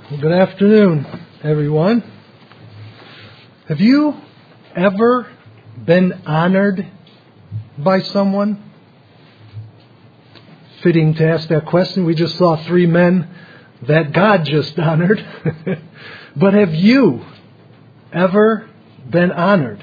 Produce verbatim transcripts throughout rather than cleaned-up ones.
Well, good afternoon, everyone. Have you ever been honored by someone? Fitting to ask that question. We just saw three men that God just honored. But have you ever been honored?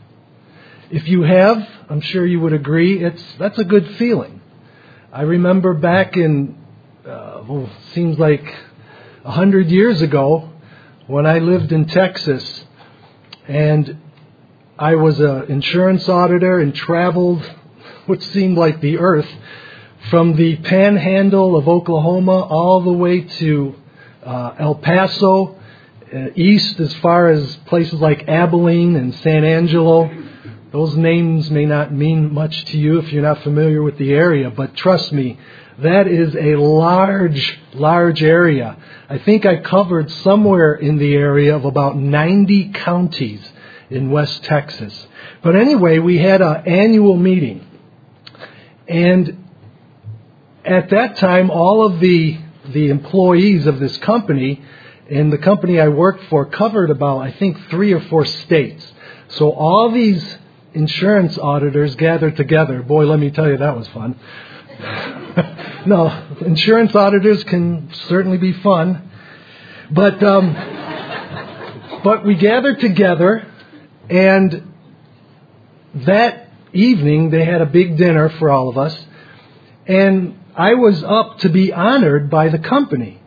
If you have, I'm sure you would agree, it's that's a good feeling. I remember back in, uh, well, seems like a hundred years ago, when I lived in Texas, and I was an insurance auditor and traveled what seemed like the earth from the panhandle of Oklahoma all the way to uh, El Paso, uh, east as far as places like Abilene and San Angelo. Those names may not mean much to you if you're not familiar with the area, but trust me, that is a large, large area. I think I covered somewhere in the area of about ninety counties in West Texas. But anyway, we had an annual meeting. And at that time, all of the, the employees of this company, and the company I worked for, covered about, I think, three or four states. So all these insurance auditors gathered together. Boy, let me tell you, that was fun. No, insurance auditors can certainly be fun. But um, but we gathered together, and that evening they had a big dinner for all of us. And I was up to be honored by the company.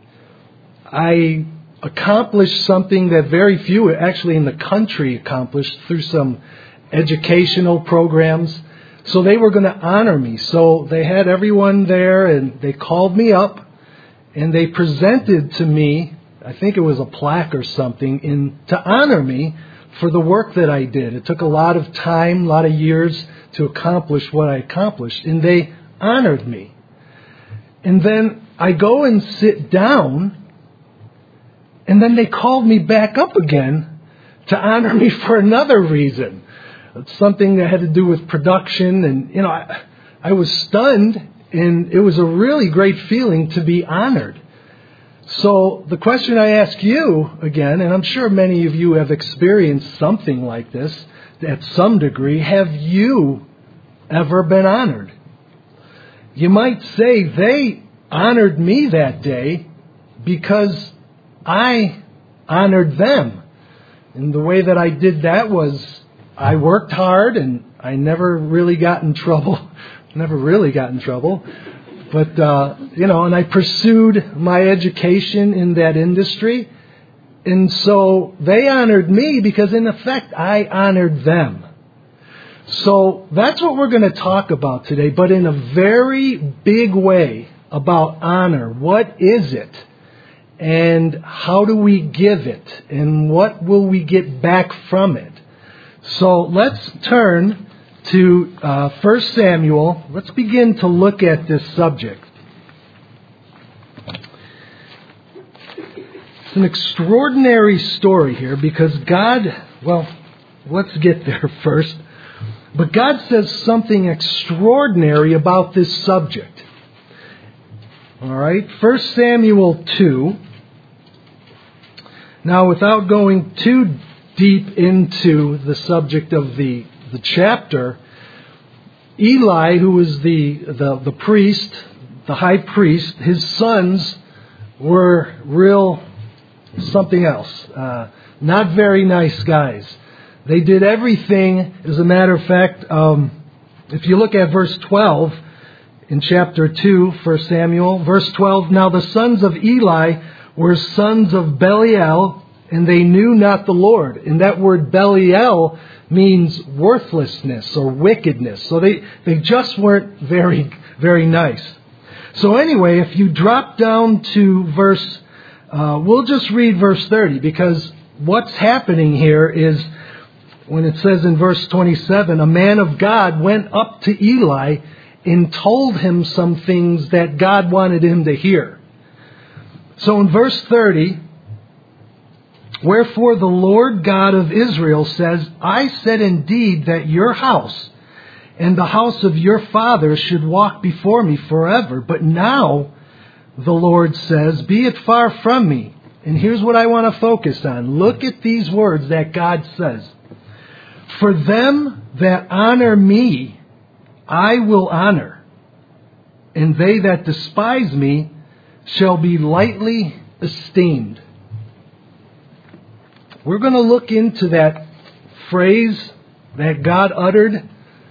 I accomplished something that very few actually in the country accomplished through some educational programs. So they were going to honor me. So they had everyone there, and they called me up, and they presented to me, I think it was a plaque or something, in to honor me for the work that I did. It took a lot of time, a lot of years to accomplish what I accomplished, and they honored me. And then I go and sit down, and then they called me back up again to honor me for another reason. It's something that had to do with production, and you know, I, I was stunned, and it was a really great feeling to be honored. So the question I ask you again, and I'm sure many of you have experienced something like this at some degree, have you ever been honored? You might say they honored me that day because I honored them. And the way that I did that was I worked hard, and I never really got in trouble. Never really got in trouble. But, uh, you know, and I pursued my education in that industry. And so they honored me because, in effect, I honored them. So that's what we're going to talk about today, but in a very big way about honor. What is it? And how do we give it? And what will we get back from it? So let's turn to uh, First Samuel. Let's begin to look at this subject. It's an extraordinary story here because God, well, let's get there first. But God says something extraordinary about this subject. All right, First Samuel two. Now, without going too deep into the subject of the, the chapter, Eli, who was the, the, the priest, the high priest, his sons were real something else. Uh, not very nice guys. They did everything, as a matter of fact, um, if you look at verse twelve in chapter two, First Samuel, verse twelve, now the sons of Eli were sons of Belial, and they knew not the Lord. And that word Belial means worthlessness or wickedness. So they, they just weren't very, very nice. So anyway, if you drop down to verse, uh, we'll just read verse thirty, because what's happening here is when it says in verse twenty-seven, a man of God went up to Eli and told him some things that God wanted him to hear. So in verse thirty, wherefore the Lord God of Israel says, I said indeed that your house and the house of your father should walk before me forever. But now, the Lord says, be it far from me, And here's what I want to focus on. Look at these words that God says. For them that honor me, I will honor, and they that despise me shall be lightly esteemed. We're going to look into that phrase that God uttered,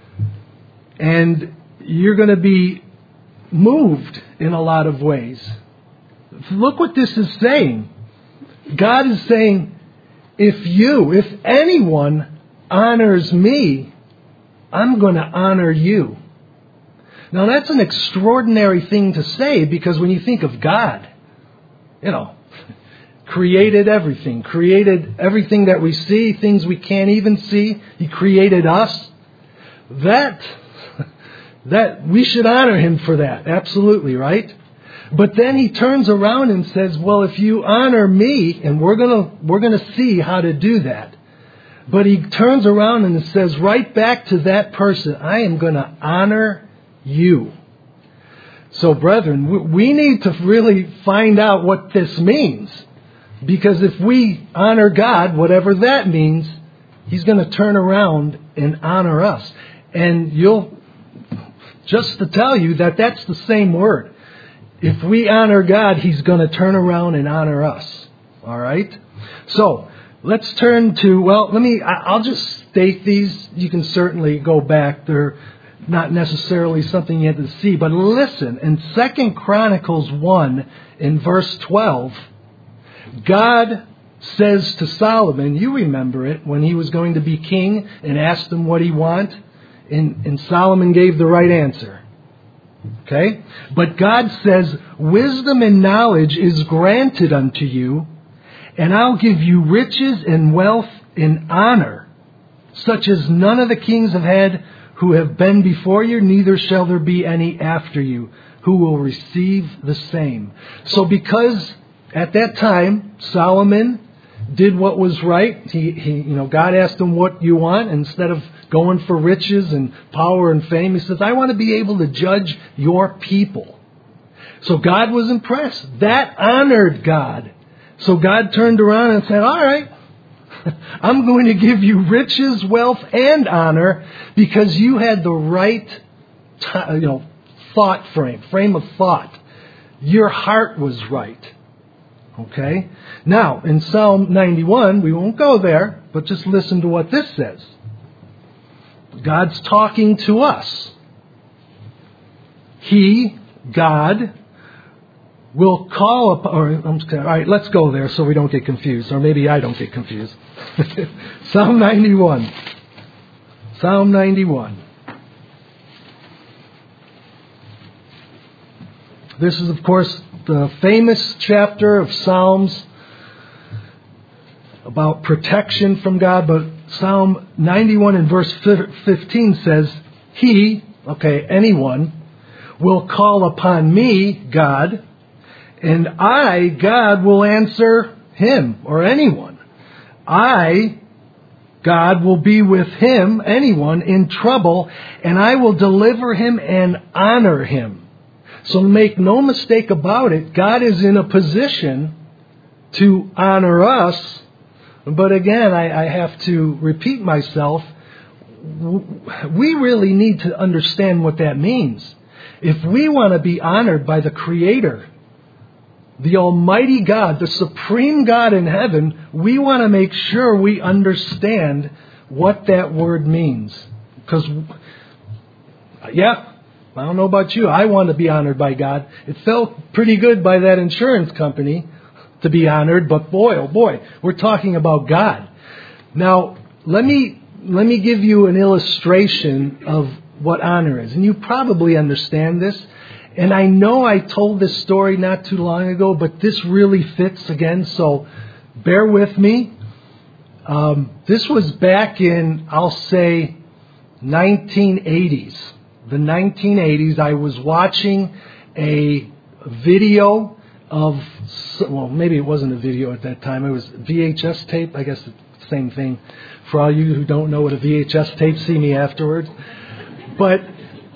and you're going to be moved in a lot of ways. Look what this is saying. God is saying, if you, if anyone honors me, I'm going to honor you. Now that's an extraordinary thing to say, because when you think of God, you know, created everything, created everything that we see, things we can't even see. He created us. That, that we should honor Him for that. Absolutely, right? But then He turns around and says, well, if you honor me, and we're gonna, we're gonna see how to do that. But He turns around and says right back to that person, I am gonna honor you. So brethren, we need to really find out what this means. Because if we honor God, whatever that means, He's going to turn around and honor us. And you'll, just to tell you that that's the same word. If we honor God, He's going to turn around and honor us. All right? So, let's turn to, well, let me, I'll just state these. You can certainly go back. They're not necessarily something you have to see. But listen, in Second Chronicles one, in verse twelve, God says to Solomon, you remember it, when he was going to be king and asked him what he want, and, and Solomon gave the right answer. Okay? But God says, wisdom and knowledge is granted unto you, and I'll give you riches and wealth and honor, such as none of the kings have had who have been before you, neither shall there be any after you, who will receive the same. So because at that time, Solomon did what was right. He, he, you know, God asked him, what you want? Instead of going for riches and power and fame, He says, I want to be able to judge your people. So God was impressed. That honored God. So God turned around and said, all right, I'm going to give you riches, wealth, and honor because you had the right, you know, thought frame, frame of thought. Your heart was right. Okay? Now, in Psalm ninety-one, we won't go there, but just listen to what this says. God's talking to us. He, God, will call upon, or, I'm just, all right, let's go there so we don't get confused, or maybe I don't get confused. Psalm ninety-one. Psalm ninety-one. This is, of course, the famous chapter of Psalms about protection from God, but Psalm ninety-one in verse fifteen says, He, okay, anyone, will call upon me, God, and I, God, will answer him, or anyone. I, God, will be with him, anyone, in trouble, and I will deliver him and honor him. So make no mistake about it, God is in a position to honor us. But again, I, I have to repeat myself. We really need to understand what that means. If we want to be honored by the Creator, the Almighty God, the Supreme God in heaven, we want to make sure we understand what that word means. Because, yeah, I don't know about you. I want to be honored by God. It felt pretty good by that insurance company to be honored, but boy, oh boy, we're talking about God. Now, let me let me give you an illustration of what honor is. And you probably understand this. And I know I told this story not too long ago, but this really fits again, so bear with me. Um, this was back in, I'll say, nineteen eighties. The nineteen eighties, I was watching a video of, well, maybe it wasn't a video at that time. It was V H S tape. I guess it's the same thing. For all you who don't know what a V H S tape, see me afterwards. But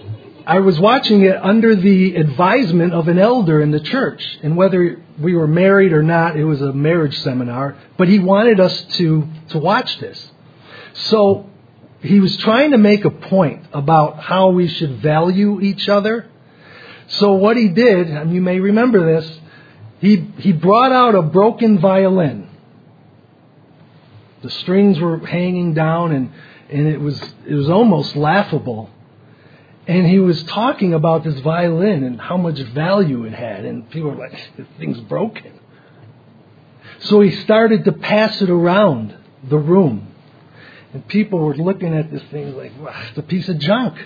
I was watching it under the advisement of an elder in the church. And whether we were married or not, it was a marriage seminar. But he wanted us to, to watch this. So he was trying to make a point about how we should value each other. So what he did, and you may remember this, he, he brought out a broken violin. The strings were hanging down and, and it was it was almost laughable. And he was talking about this violin and how much value it had. And people were like, this thing's broken. So he started to pass it around the room. And people were looking at this thing like, wow, it's a piece of junk.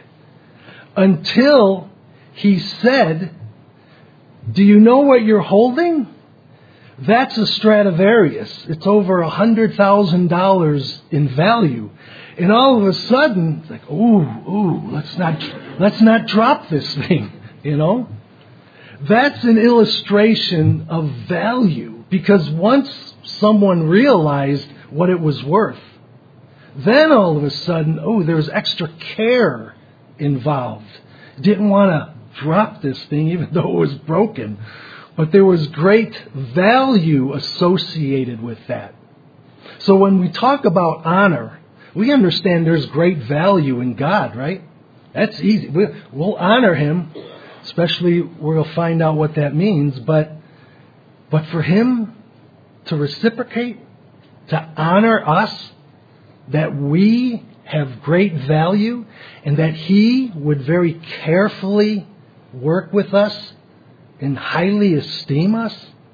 Until he said, do you know what you're holding? That's a Stradivarius. It's over a hundred thousand dollars in value. And all of a sudden, it's like, ooh, ooh, let's not, let's not drop this thing, you know? That's an illustration of value. Because once someone realized what it was worth, then all of a sudden, oh, there was extra care involved. Didn't want to drop this thing even though it was broken. But there was great value associated with that. So when we talk about honor, we understand there's great value in God, right? That's easy. We'll honor Him, especially we'll find out what that means. But, but for Him to reciprocate, to honor us, that we have great value, and that He would very carefully work with us and highly esteem us,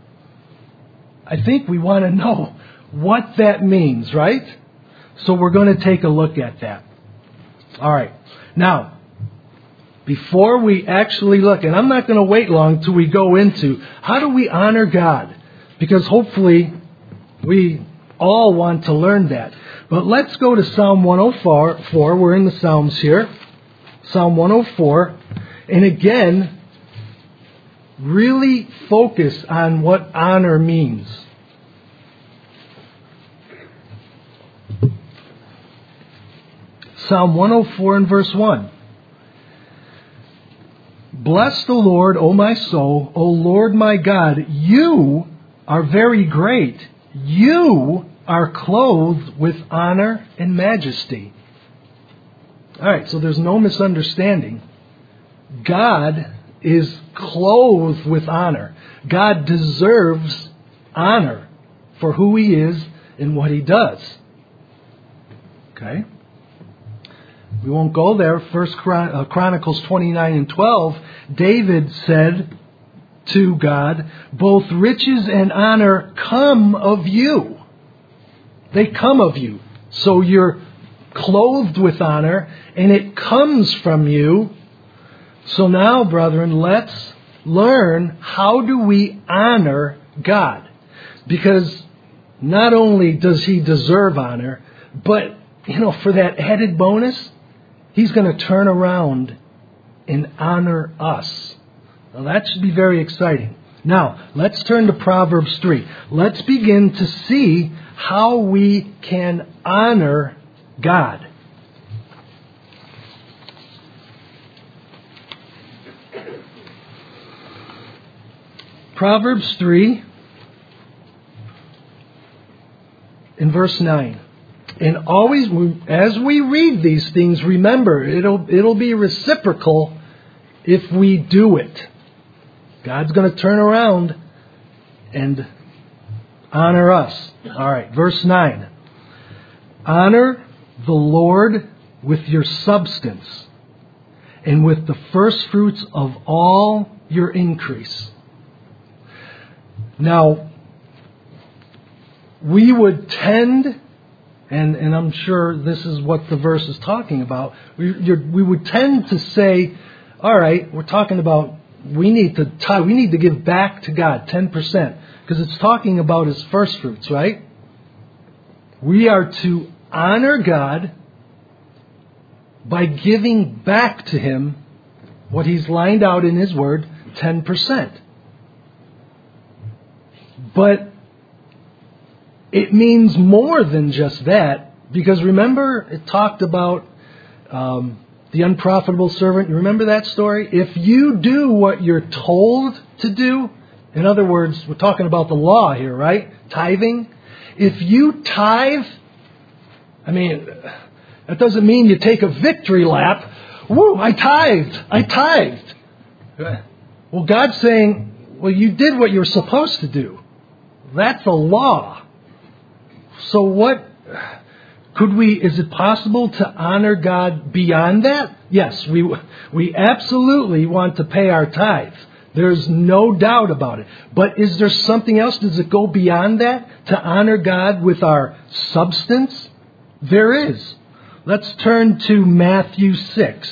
I think we want to know what that means, right? So we're going to take a look at that. All right. Now, before we actually look, and I'm not going to wait long till we go into how do we honor God, because hopefully we all want to learn that. But let's go to Psalm one oh four. We're in the Psalms here. Psalm one oh four. And again, really focus on what honor means. Psalm one oh four and verse one. Bless the Lord, O my soul, O Lord my God. You are very great. You are clothed with honor and majesty. All right, so there's no misunderstanding. God is clothed with honor. God deserves honor for who He is and what He does. Okay? We won't go there. First Chronicles twenty-nine and twelve, David said to God, both riches and honor come of you. They come of you. So you're clothed with honor, and it comes from you. So now, brethren, let's learn how do we honor God. Because not only does He deserve honor, but, you know, for that added bonus, He's going to turn around and honor us. Now, that should be very exciting. Now, let's turn to Proverbs three. Let's begin to see how we can honor God. Proverbs three, in verse nine. And always, as we read these things, remember, it'll, it'll be reciprocal if we do it. God's going to turn around and honor us. All right, verse nine. Honor the Lord with your substance and with the first fruits of all your increase. Now, we would tend, and, and I'm sure this is what the verse is talking about, we, you're, we would tend to say, all right, we're talking about we need to tie, we need to give back to God ten percent, because it's talking about His first fruits, right? We are to honor God by giving back to Him what He's lined out in His Word, ten percent. But it means more than just that, because remember, it talked about um, the unprofitable servant. You remember that story? If you do what you're told to do, in other words, we're talking about the law here, right? Tithing. If you tithe, I mean, that doesn't mean you take a victory lap. Woo, I tithed. I tithed. Well, God's saying, well, you did what you're supposed to do. That's a law. So what, could we, is it possible to honor God beyond that? Yes, we we absolutely want to pay our tithe. There's no doubt about it. But is there something else? Does it go beyond that to honor God with our substance? There is. Let's turn to Matthew six.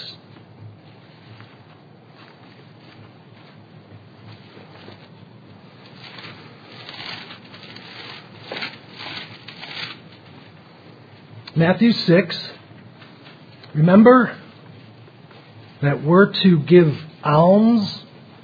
Matthew six. Remember that we're to give alms.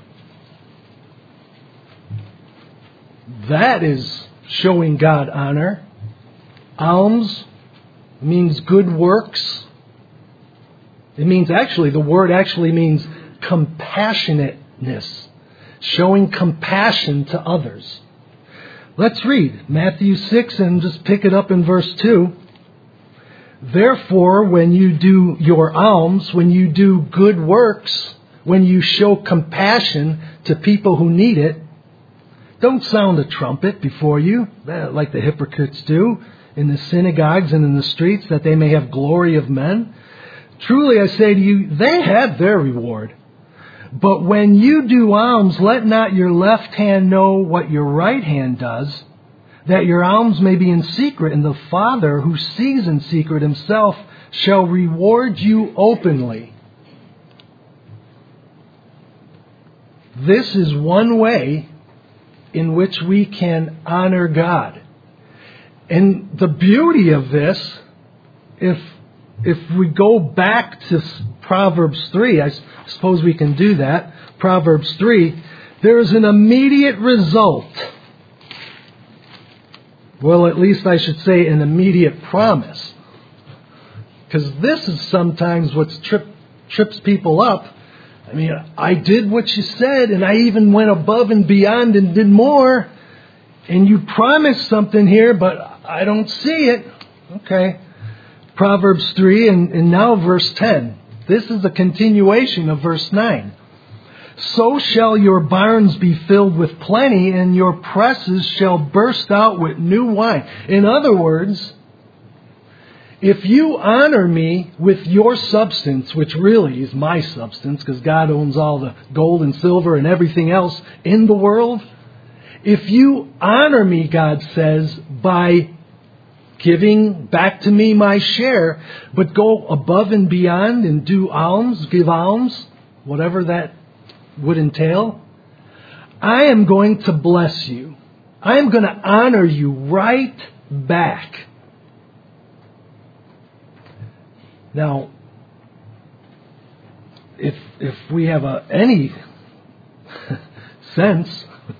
That is showing God honor. Alms means good works. It means actually, the word actually means compassionateness. Showing compassion to others. Let's read Matthew six and just pick it up in verse two. Therefore, when you do your alms, when you do good works, when you show compassion to people who need it, don't sound a trumpet before you, like the hypocrites do in the synagogues and in the streets, that they may have glory of men. Truly I say to you, they have their reward. But when you do alms, let not your left hand know what your right hand does, that your alms may be in secret, and the Father who sees in secret himself shall reward you openly. This is one way in which we can honor God. And the beauty of this, if if we go back to Proverbs three, I suppose we can do that, Proverbs three, there is an immediate result. Well, at least I should say an immediate promise. Because this is sometimes what trip, trips people up. I mean, I did what you said, and I even went above and beyond and did more. And you promised something here, but I don't see it. Okay. Proverbs three, and, and now verse ten. This is a continuation of verse nine. So shall your barns be filled with plenty, and your presses shall burst out with new wine. In other words, if you honor me with your substance, which really is my substance, because God owns all the gold and silver and everything else in the world. If you honor me, God says, by giving back to me my share, but go above and beyond and do alms, give alms, whatever that would entail, I am going to bless you. I am going to honor you right back. Now, if if we have a, any sense,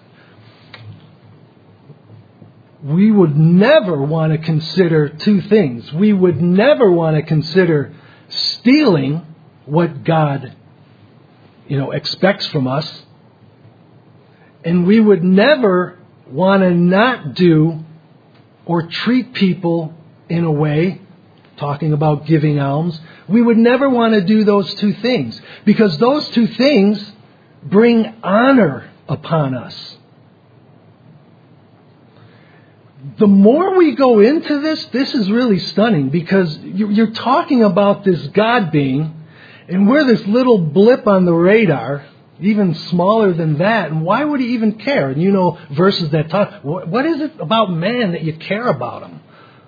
we would never want to consider two things. We would never want to consider stealing what God, you know, expects from us. And we would never want to not do or treat people in a way, talking about giving alms, we would never want to do those two things, because those two things bring honor upon us. The more we go into this, this is really stunning, because you're talking about this God being, and we're this little blip on the radar, even smaller than that, and why would he even care? And you know verses that talk, what is it about man that you care about him?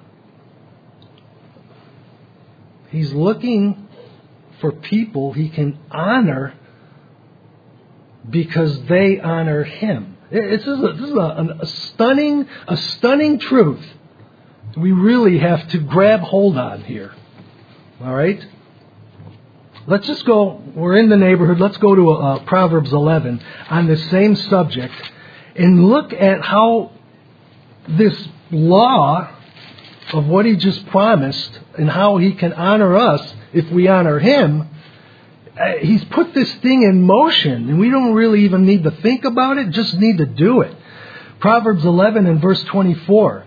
He's looking for people he can honor because they honor him. It's just a, this is a, a stunning, a stunning truth we really have to grab hold on here. All right? Let's just go, we're in the neighborhood, let's go to uh, Proverbs eleven on the same subject and look at how this law of what he just promised and how he can honor us if we honor him uh, He's put this thing in motion, and we don't really even need to think about it, just need to do it. Proverbs eleven and verse twenty-four.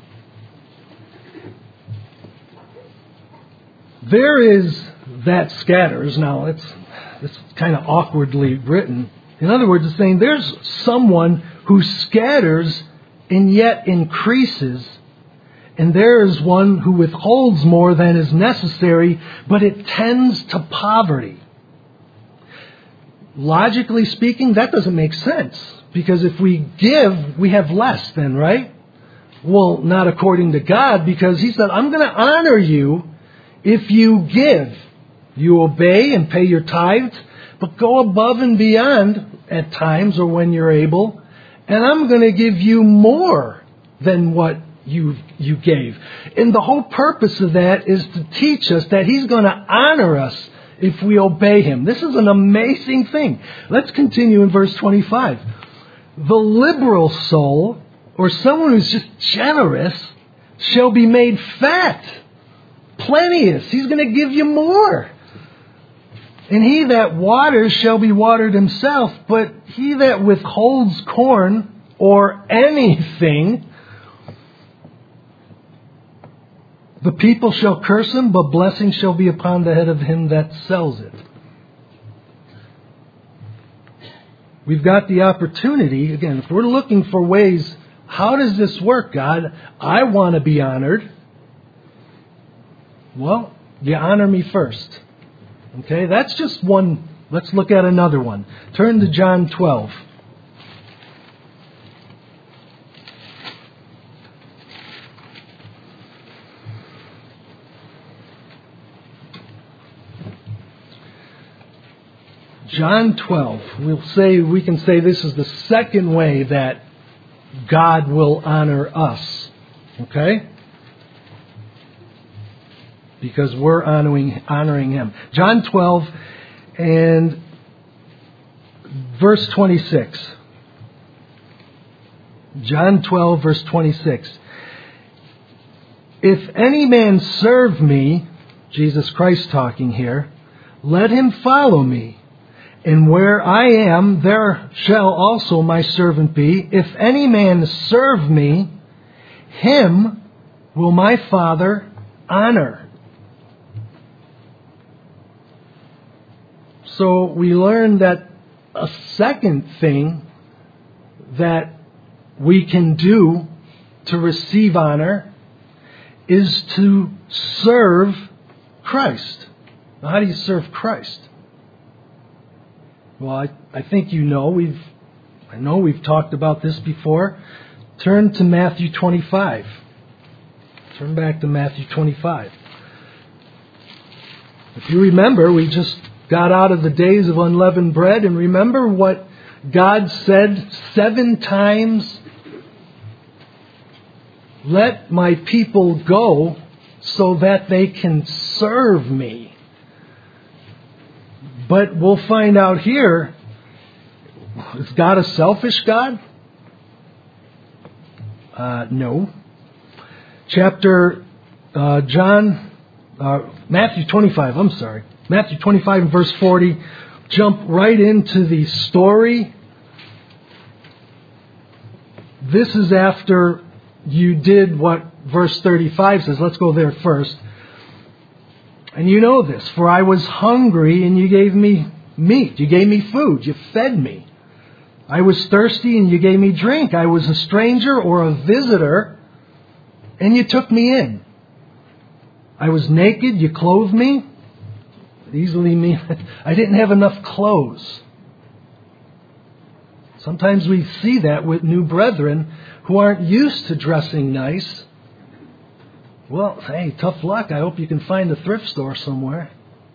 There is that scatters. Now, it's, it's kind of awkwardly written. In other words, it's saying there's someone who scatters and yet increases, and there is one who withholds more than is necessary, but it tends to poverty. Logically speaking, that doesn't make sense, because if we give, we have less then, right? Well, not according to God, because He said, I'm going to honor you if you give. You obey and pay your tithes, but go above and beyond at times or when you're able, and I'm going to give you more than what you you gave. And the whole purpose of that is to teach us that He's going to honor us if we obey Him. This is an amazing thing. Let's continue in verse twenty-five. The liberal soul, or someone who's just generous, shall be made fat, plenteous. He's going to give you more. And he that waters shall be watered himself, but he that withholds corn or anything, the people shall curse him, but blessing shall be upon the head of him that sells it. We've got the opportunity, again, if we're looking for ways, how does this work, God? I want to be honored. Well, you honor me first. Okay, that's just one. Let's look at another one. Turn to John twelve. John twelve. We'll say we can say this is the second way that God will honor us. Okay? Because we're honoring honoring Him. John twelve and verse twenty-six. John twelve, verse twenty-six. If any man serve me, Jesus Christ talking here, let him follow me. And where I am, there shall also my servant be. If any man serve me, him will my Father honor. So we learn that a second thing that we can do to receive honor is to serve Christ. Now, how do you serve Christ? Well, I, I think you know, we've, I know we've talked about this before. Turn to Matthew twenty-five. Turn back to Matthew twenty-five. If you remember, we just got out of the days of unleavened bread, and remember what God said seven times? Let my people go so that they can serve me. But we'll find out here, is God a selfish God? Uh, no. Chapter, uh, John, uh, Matthew twenty-five, I'm sorry. Matthew twenty-five and verse forty, jump right into the story. This is after you did what verse thirty-five says. Let's go there first. And you know this, for I was hungry and you gave me meat. You gave me food. You fed me. I was thirsty and you gave me drink. I was a stranger or a visitor and you took me in. I was naked. You clothed me. Easily mean I didn't have enough clothes. Sometimes we see that with new brethren who aren't used to dressing nice. Well, hey, tough luck. I hope you can find a thrift store somewhere.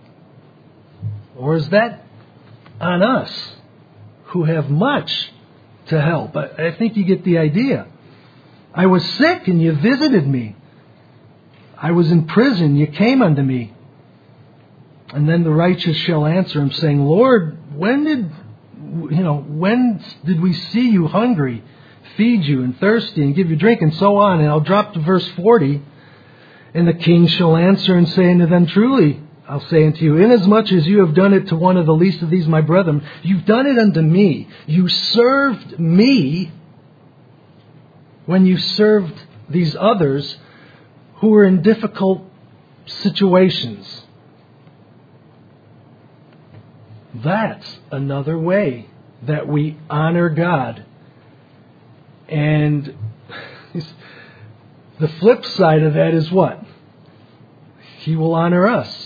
Or is that on us who have much to help? I, I think you get the idea. I was sick and you visited me. I was in prison. You came unto me. And then the righteous shall answer him, saying, Lord, when did, you know, when did we see you hungry, feed you, and thirsty, and give you drink, and so on? And I'll drop to verse forty. And the king shall answer and say unto them, Truly, I'll say unto you, inasmuch as you have done it to one of the least of these my brethren, you've done it unto me. You served me when you served these others who were in difficult situations. That's another way that we honor God. And the flip side of that is what? He will honor us.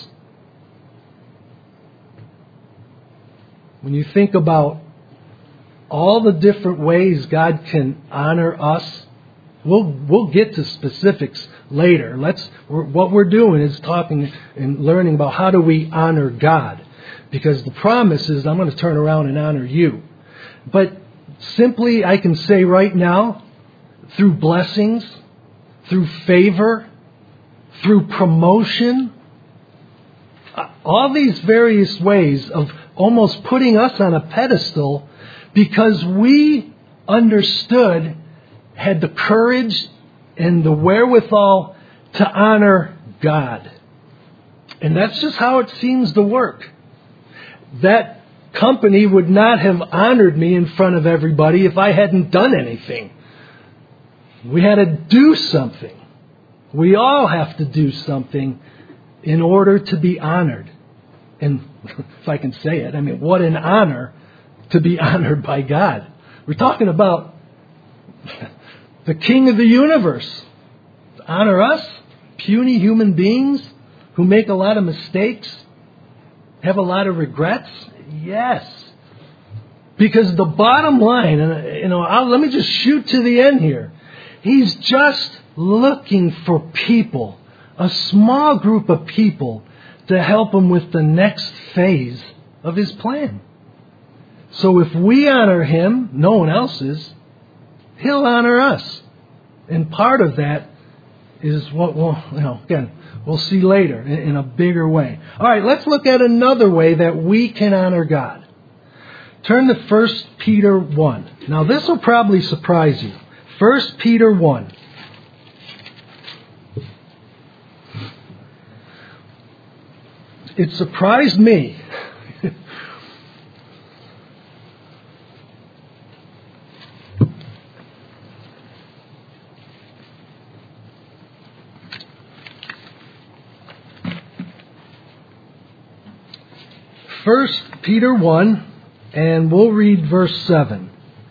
When you think about all the different ways God can honor us, we'll we'll get to specifics later. Let's we're, what we're doing is talking and learning about how do we honor God, because the promise is I'm going to turn around and honor you. But simply, I can say right now, through blessings, through favor, through promotion, all these various ways of almost putting us on a pedestal because we understood, had the courage and the wherewithal to honor God. And that's just how it seems to work. That company would not have honored me in front of everybody if I hadn't done anything. We had to do something. We all have to do something in order to be honored. And if I can say it, I mean, what an honor to be honored by God. We're talking about the King of the universe. To honor us, puny human beings who make a lot of mistakes, have a lot of regrets. Yes. Because the bottom line, and you know, I'll, let me just shoot to the end here. He's just looking for people, a small group of people, to help him with the next phase of his plan. So if we honor him, no one else is, he'll honor us. And part of that is what we'll, you know, again, we'll see later in, in a bigger way. All right, let's look at another way that we can honor God. Turn to First Peter one. Now this will probably surprise you. First Peter one. It surprised me. First Peter one, and we'll read verse seven.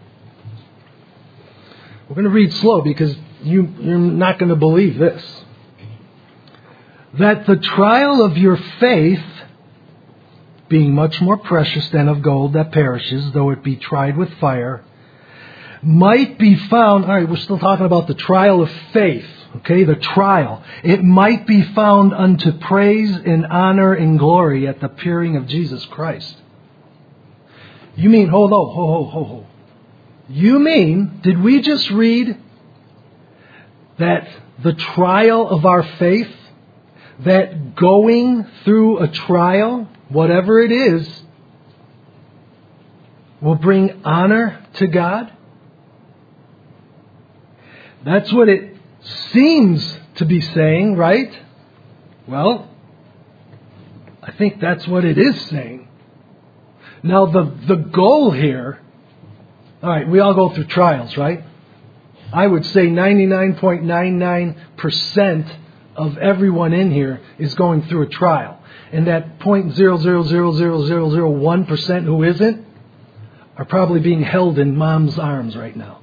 We're going to read slow because you, you're not going to believe this. That the trial of your faith, being much more precious than of gold that perishes, though it be tried with fire, might be found... All right, we're still talking about the trial of faith. Okay, the trial. It might be found unto praise and honor and glory at the appearing of Jesus Christ. You mean, hold on, ho, ho, ho, ho. You mean, did we just read that the trial of our faith, that going through a trial, whatever it is, will bring honor to God? That's what it seems to be saying, right? Well, I think that's what it is saying. Now, the, the goal here, all right, we all go through trials, right? I would say ninety-nine point nine nine percent of everyone in here is going through a trial. And that zero point zero zero zero zero zero zero one percent who isn't are probably being held in mom's arms right now.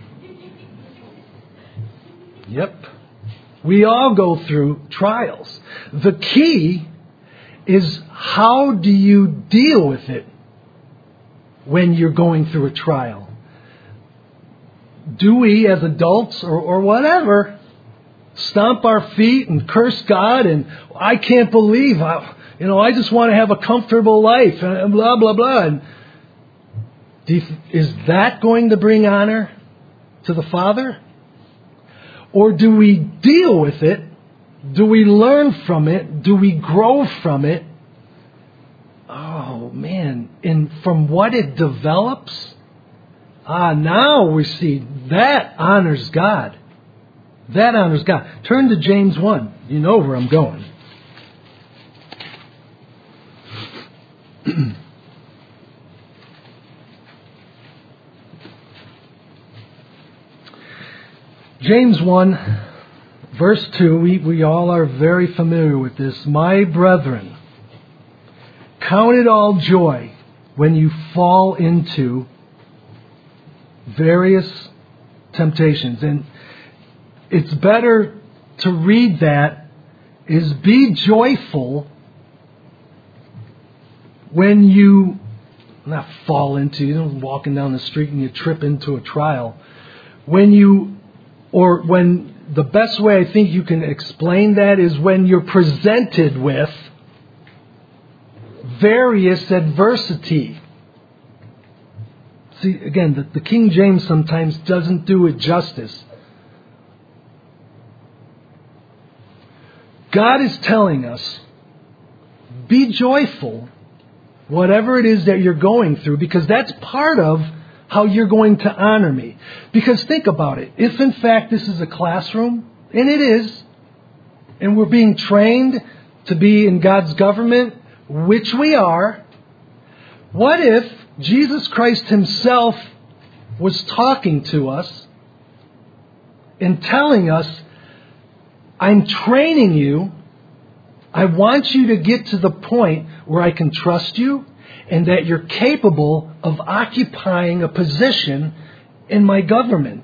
Yep. We all go through trials. The key is, how do you deal with it when you're going through a trial? Do we, as adults or, or whatever, stomp our feet and curse God and I can't believe, I, you know, I just want to have a comfortable life and blah, blah, blah. And do you, is that going to bring honor to the Father? Or do we deal with it? Do we learn from it? Do we grow from it? Oh, man. And from what it develops, ah, now we see that honors God. That honors God. Turn to James one. You know where I'm going. James one, verse two, we, we all are very familiar with this. My brethren, count it all joy when you fall into various temptations. And it's better to read that is be joyful when you not fall into, you know, walking down the street and you trip into a trial. When you, or when, the best way I think you can explain that is when you're presented with various adversity. See, again, the, the King James sometimes doesn't do it justice. God is telling us, be joyful, whatever it is that you're going through, because that's part of how you're going to honor me. Because think about it. If in fact this is a classroom, and it is, and we're being trained to be in God's government, which we are, what if Jesus Christ Himself was talking to us and telling us, I'm training you. I want you to get to the point where I can trust you and that you're capable of occupying a position in my government.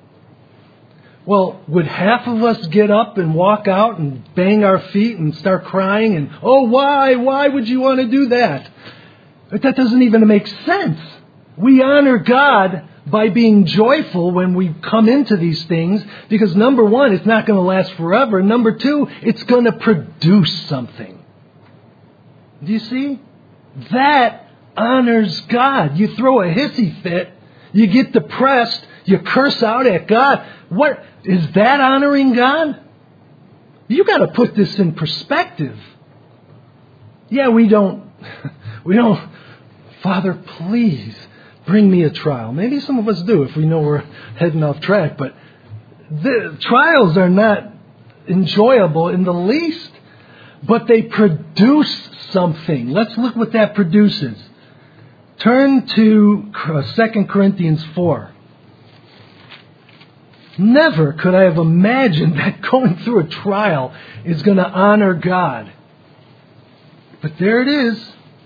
Well, would half of us get up and walk out and bang our feet and start crying and, oh, why? Why would you want to do that? But that doesn't even make sense. We honor God by being joyful when we come into these things because, number one, it's not going to last forever. Number two, it's going to produce something. Do you see? That honors God. You throw a hissy fit, you get depressed, you curse out at God. What is that honoring God? You got to put this in perspective. Yeah, we don't, we don't, Father, please bring me a trial. Maybe some of us do if we know we're heading off track, but the trials are not enjoyable in the least, but they produce something. Let's look what that produces. Turn to Second Corinthians four. Never could I have imagined that going through a trial is going to honor God. But there it is.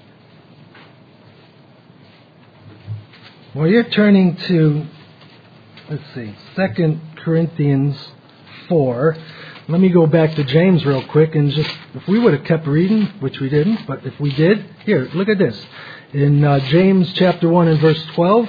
Well, you're turning to, let's see, Second Corinthians four. Let me go back to James real quick and just, if we would have kept reading, which we didn't, but if we did, here, look at this. In uh, James chapter one and verse twelve,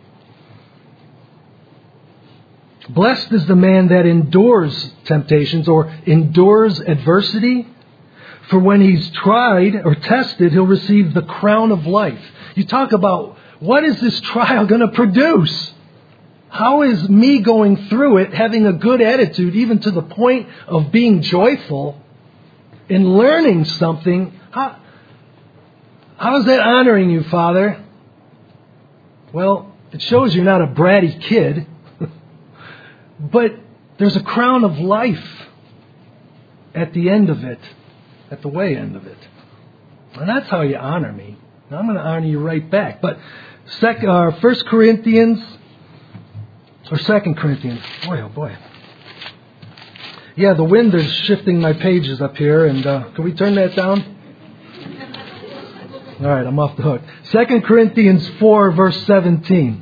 blessed is the man that endures temptations or endures adversity, for when he's tried or tested, he'll receive the crown of life. You talk about, what is this trial going to produce? How is me going through it, having a good attitude, even to the point of being joyful and learning something? How, how is that honoring you, Father? Well, it shows you're not a bratty kid, but there's a crown of life at the end of it, at the way end of it. And that's how you honor me. Now, I'm going to honor you right back. But Second, uh, First Corinthians, or Second Corinthians, boy, oh boy. Yeah, the wind is shifting my pages up here, and uh, can we turn that down? All right, I'm off the hook. Second Corinthians four, verse seventeen.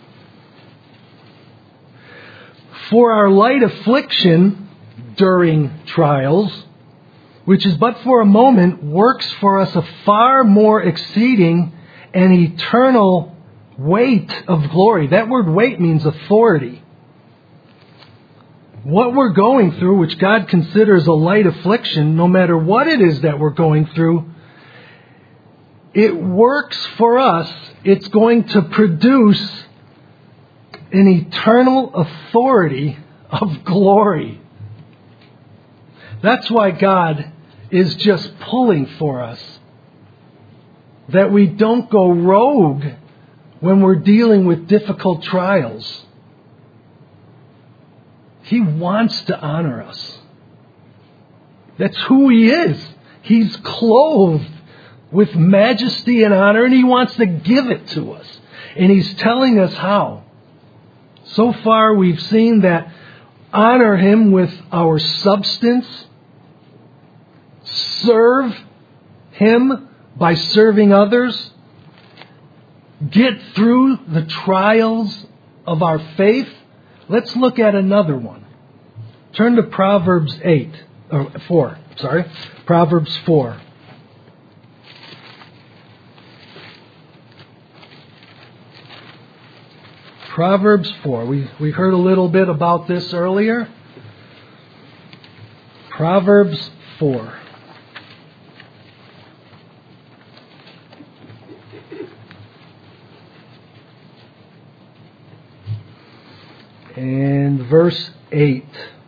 For our light affliction during trials, which is but for a moment, works for us a far more exceeding and eternal weight of glory. That word weight means authority. What we're going through, which God considers a light affliction, no matter what it is that we're going through, it works for us. It's going to produce an eternal authority of glory. That's why God is just pulling for us. That we don't go rogue when we're dealing with difficult trials. He wants to honor us. That's who He is. He's clothed with majesty and honor, and He wants to give it to us. And He's telling us how. So far we've seen that honor Him with our substance, serve Him by serving others, get through the trials of our faith. Let's look at another one. Turn to Proverbs eight, or four, sorry, Proverbs four. Proverbs four. We, we heard a little bit about this earlier. Proverbs four. And verse eight.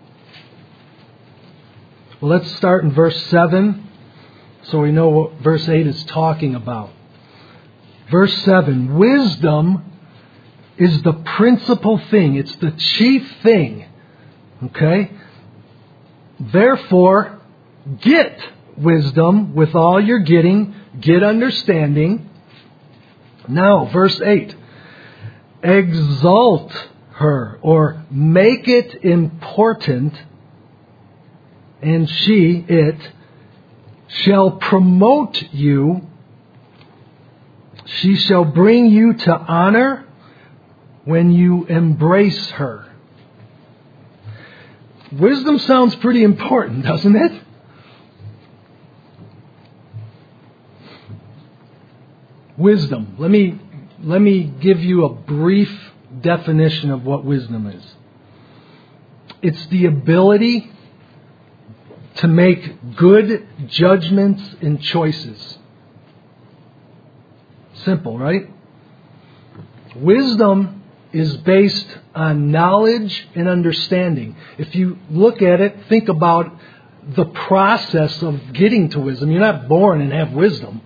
Well, let's start in verse seven so we know what verse eight is talking about. Verse seven. Wisdom is the principal thing. It's the chief thing. Okay? Therefore, get wisdom with all you're getting. Get understanding. Now, verse eight. Exalt her, or make it important, and she, it, shall promote you. She shall bring you to honor when you embrace her. Wisdom sounds pretty important, doesn't it? Wisdom. Let me, let me give you a brief definition of what wisdom is. It's the ability to make good judgments and choices. Simple, right? Wisdom is based on knowledge and understanding. If you look at it, think about the process of getting to wisdom. You're not born and have wisdom.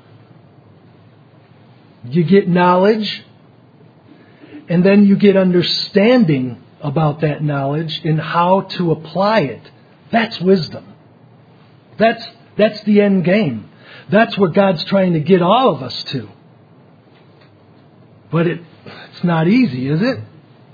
You get knowledge, and then you get understanding about that knowledge and how to apply it. That's wisdom. That's, that's the end game. That's where God's trying to get all of us to. But it, it's not easy, is it?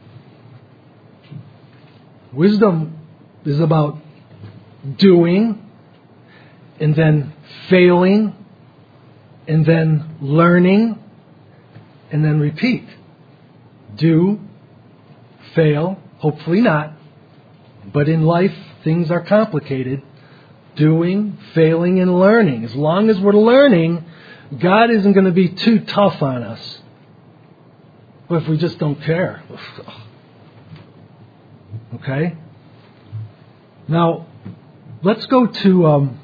Wisdom is about doing, and then failing, and then learning, and then repeat. Do, fail, hopefully not. But in life, things are complicated. Doing, failing, and learning. As long as we're learning, God isn't going to be too tough on us. But if we just don't care. Okay? Now, let's go to... Um,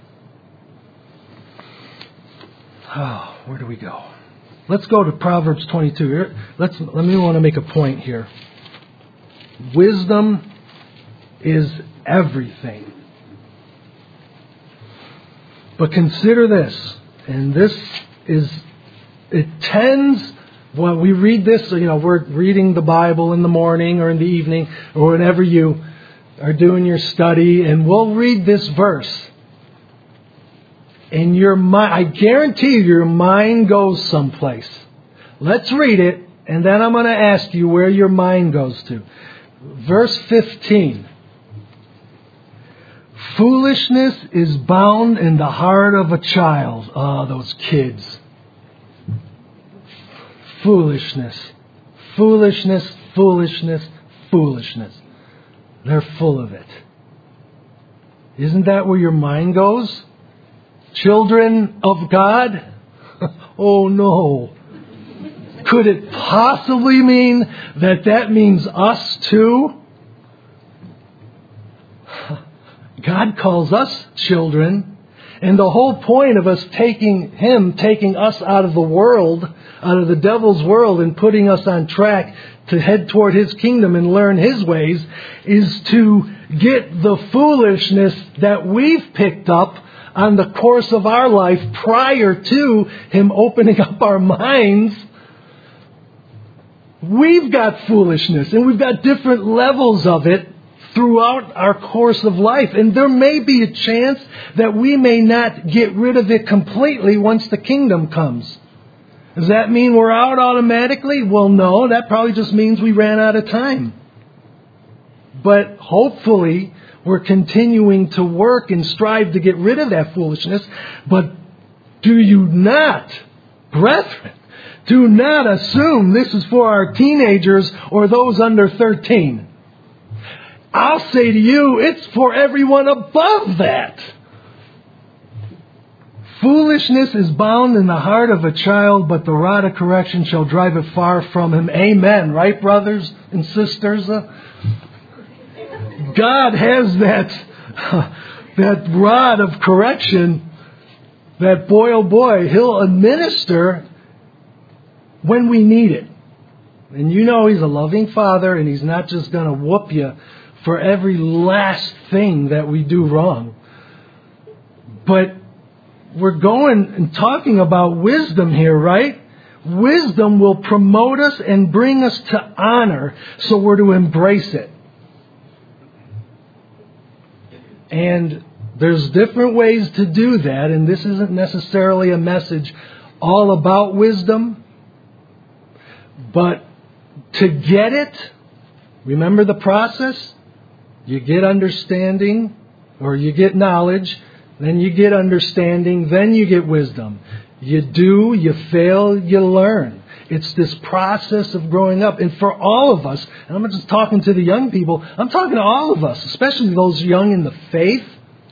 oh, where do we go? Let's go to Proverbs twenty-two. Let's, let me want to make a point here. Wisdom is everything. But consider this, and this is, it tends, when we read this, you know, we're reading the Bible in the morning or in the evening, or whenever you are doing your study, and we'll read this verse. And your mind, I guarantee you, your mind goes someplace. Let's read it, and then I'm going to ask you where your mind goes to. Verse fifteen. Foolishness is bound in the heart of a child. Ah, oh, those kids. Foolishness. Foolishness, foolishness, foolishness. They're full of it. Isn't that where your mind goes? Children of God? Oh no. Could it possibly mean that that means us too? God calls us children, and the whole point of us taking Him, taking us out of the world, out of the devil's world, and putting us on track to head toward His kingdom and learn His ways, is to get the foolishness that we've picked up on the course of our life prior to Him opening up our minds. We've got foolishness, and we've got different levels of it throughout our course of life. And there may be a chance that we may not get rid of it completely once the kingdom comes. Does that mean we're out automatically? Well, no, that probably just means we ran out of time. But hopefully we're continuing to work and strive to get rid of that foolishness. But do you not, brethren, do not assume this is for our teenagers or those under thirteen. I'll say to you, it's for everyone above that. Foolishness is bound in the heart of a child, but the rod of correction shall drive it far from him. Amen. Right, brothers and sisters? Uh, God has that, uh, that rod of correction that, boy, oh boy, He'll administer when we need it. And you know He's a loving Father, and He's not just going to whoop you for every last thing that we do wrong. But we're going and talking about wisdom here, right? Wisdom will promote us and bring us to honor, so we're to embrace it. And there's different ways to do that, and this isn't necessarily a message all about wisdom. But to get it, remember the process? You get understanding, or you get knowledge, then you get understanding, then you get wisdom. You do, you fail, you learn. It's this process of growing up. And for all of us, and I'm not just talking to the young people, I'm talking to all of us, especially those young in the faith.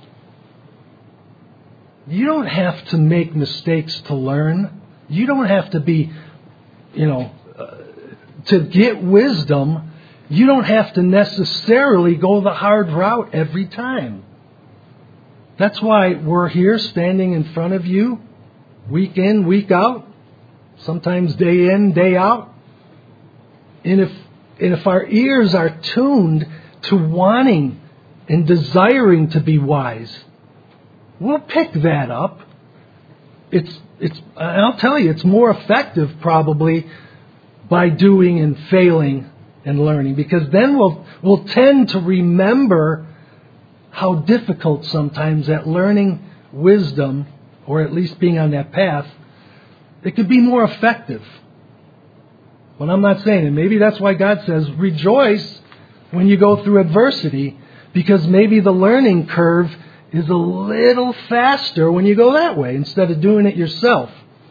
You don't have to make mistakes to learn. You don't have to be, you know, uh, to get wisdom, you don't have to necessarily go the hard route every time. That's why we're here standing in front of you, week in, week out, sometimes day in, day out. And if, and if our ears are tuned to wanting and desiring to be wise, we'll pick that up. It's, it's, I'll tell you, it's more effective probably by doing and failing and learning, because then we'll, we'll tend to remember how difficult sometimes that learning wisdom, or at least being on that path, it could be more effective. But I'm not saying it. Maybe that's why God says, rejoice when you go through adversity, because maybe the learning curve is a little faster when you go that way instead of doing it yourself.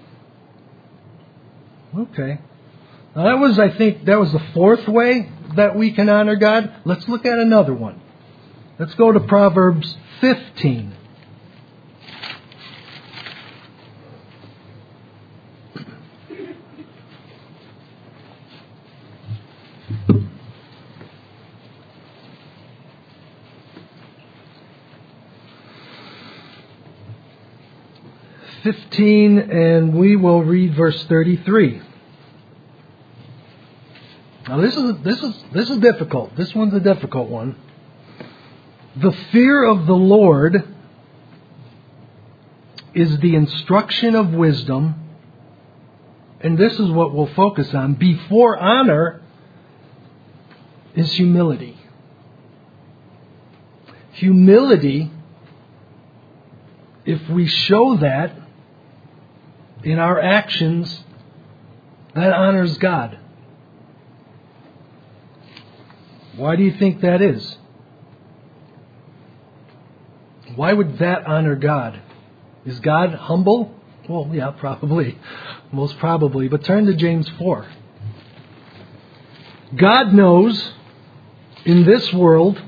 Okay. Now that was, I think, that was the fourth way that we can honor God. Let's look at another one. Let's go to Proverbs fifteen. fifteen, and we will read verse thirty-three. Now this is this is this is difficult. This one's a difficult one. The fear of the Lord is the instruction of wisdom, and this is what we'll focus on. Before honor is humility. Humility, if we show that in our actions, that honors God. Why do you think that is? Why would that honor God? Is God humble? Well, yeah, probably. Most probably. But turn to James four. God knows in this world,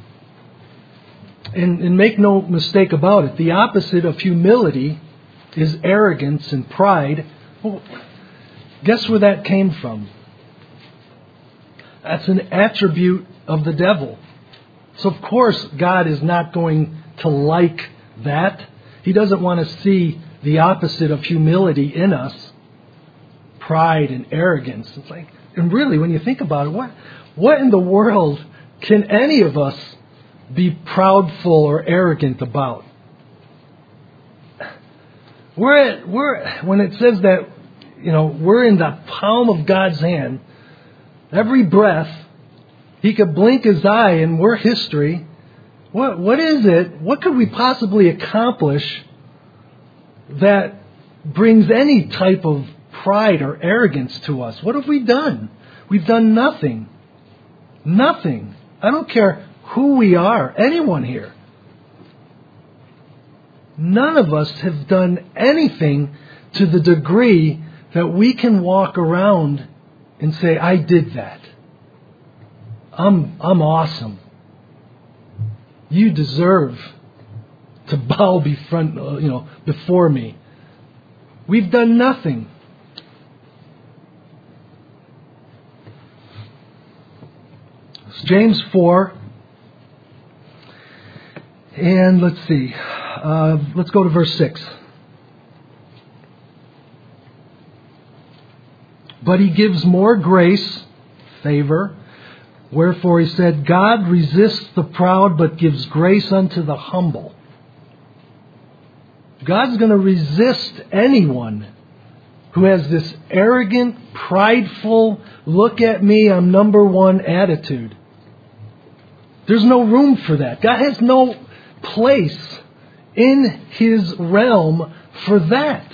and, and make no mistake about it, the opposite of humility is arrogance and pride. Well, guess where that came from? That's an attribute of the devil. So of course God is not going to like that. He doesn't want to see the opposite of humility in us. Pride and arrogance. It's like, and really when you think about it, what what in the world can any of us be proudful or arrogant about? We're at, we're when it says that, you know, we're in the palm of God's hand. Every breath He could blink his eye and we're history. What, what is it? What could we possibly accomplish that brings any type of pride or arrogance to us? What have we done? We've done nothing. Nothing. I don't care who we are, anyone here. None of us have done anything to the degree that we can walk around and say, I did that. I'm, I'm awesome. You deserve to bow befront, you know, before me. We've done nothing. It's James four. And let's see. Uh, let's go to verse six. But he gives more grace, favor. Wherefore he said, God resists the proud, but gives grace unto the humble. God's going to resist anyone who has this arrogant, prideful, look at me, I'm number one attitude. There's no room for that. God has no place in His realm for that.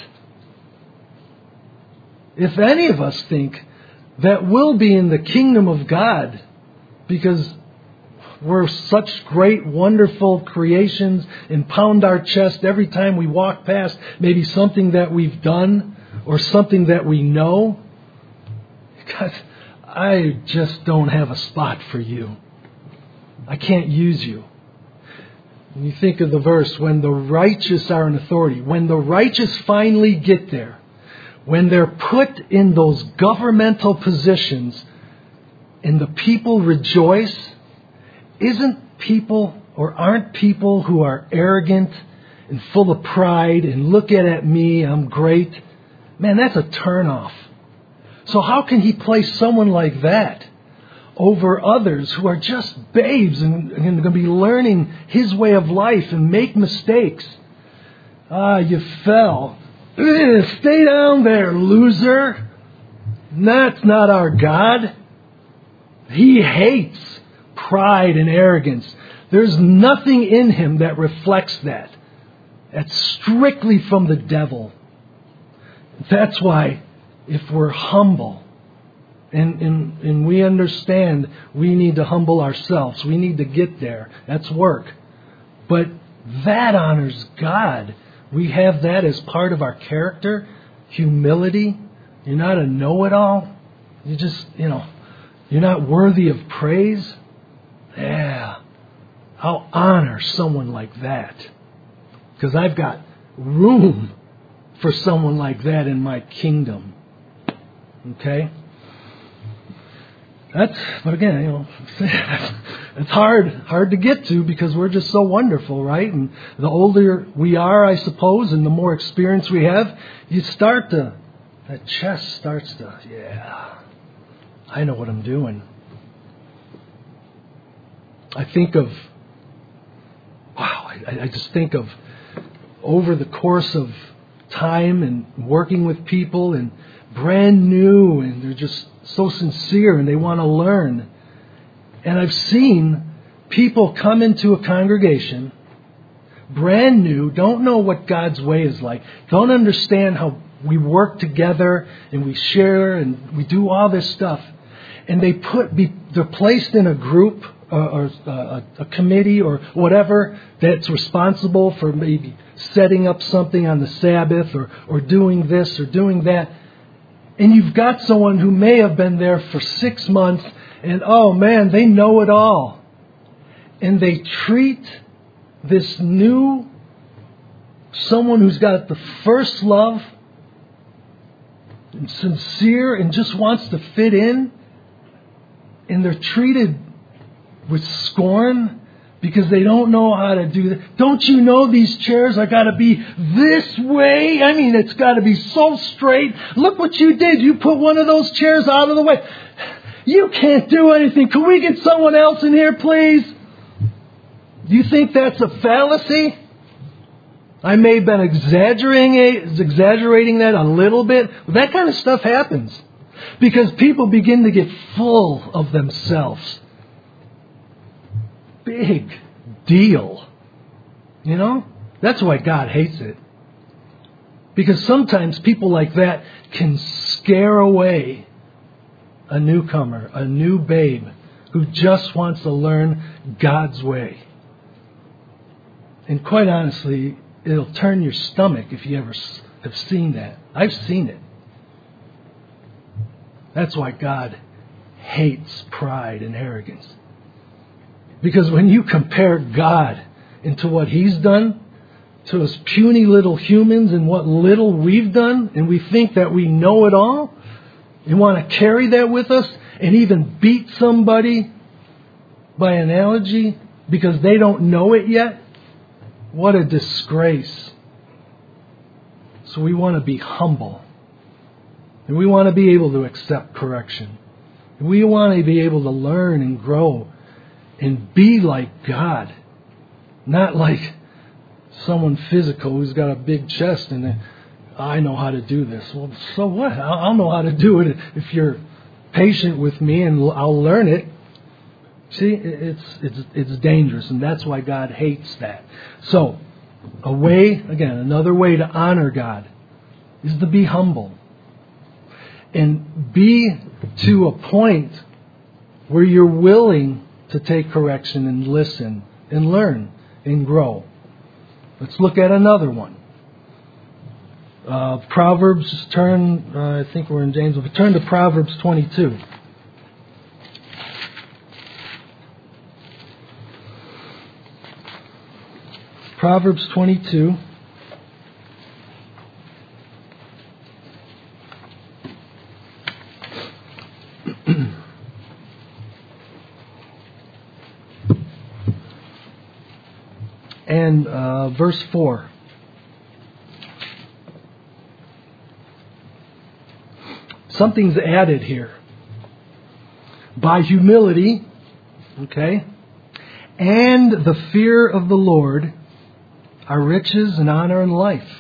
If any of us think that we'll be in the kingdom of God because we're such great, wonderful creations and pound our chest every time we walk past maybe something that we've done or something that we know, God, I just don't have a spot for you. I can't use you. When you think of the verse, when the righteous are in authority, when the righteous finally get there, when they're put in those governmental positions and the people rejoice, isn't people or aren't people who are arrogant and full of pride and look at, at me, I'm great? Man, that's a turnoff. So how can He place someone like that over others who are just babes and, and going to be learning His way of life and make mistakes? Ah, you fell. Ugh, stay down there, loser. That's not our God. He hates pride and arrogance. There's nothing in Him that reflects that. That's strictly from the devil. That's why if we're humble and, and, and we understand we need to humble ourselves, we need to get there. That's work. But that honors God. We have that as part of our character. Humility. You're not a know-it-all. You just, you know, you're not worthy of praise. Yeah. I'll honor someone like that. Because I've got room for someone like that in my kingdom. Okay? That's, but again, you know, it's hard, hard to get to because we're just so wonderful, right? And the older we are, I suppose, and the more experience we have, you start to, that chest starts to, yeah, I know what I'm doing. I think of, wow, I, I just think of over the course of time and working with people and brand new and they're just so sincere and they want to learn. And I've seen people come into a congregation brand new, don't know what God's way is like, don't understand how we work together and we share and we do all this stuff. And they put, be, they're placed in a group uh, or uh, a committee or whatever that's responsible for maybe setting up something on the Sabbath or, or doing this or doing that. And you've got someone who may have been there for six months and, oh man, they know it all. And they treat this new, someone who's got the first love, and sincere and just wants to fit in, and they're treated with scorn because they don't know how to do that. Don't you know these chairs are got to be this way? I mean, it's got to be so straight. Look what you did. You put one of those chairs out of the way. You can't do anything. Can we get someone else in here, please? Do you think that's a fallacy? I may have been exaggerating, exaggerating that a little bit. That kind of stuff happens because people begin to get full of themselves. big deal. You know? That's why God hates it. Because sometimes people like that can scare away a newcomer, a new babe, who just wants to learn God's way. And quite honestly, it'll turn your stomach if you ever have seen that. I've seen it. That's why God hates pride and arrogance. Because when you compare God into what He's done to us puny little humans and what little we've done, and we think that we know it all, you want to carry that with us and even beat somebody by analogy because they don't know it yet? What a disgrace. So we want to be humble. And we want to be able to accept correction. And we want to be able to learn and grow and be like God. Not like someone physical who's got a big chest and I know how to do this. Well, so what? I'll know how to do it if you're patient with me and I'll learn it. See, it's it's it's dangerous, and that's why God hates that. So, a way, again, another way to honor God is to be humble. And be to a point where you're willing to take correction and listen and learn and grow. Let's look at another one. Uh, Proverbs, turn, uh, I think we're in James, but turn to Proverbs twenty-two. Proverbs twenty-two. And uh, verse four. Something's added here. By humility, okay, and the fear of the Lord are riches and honor and life.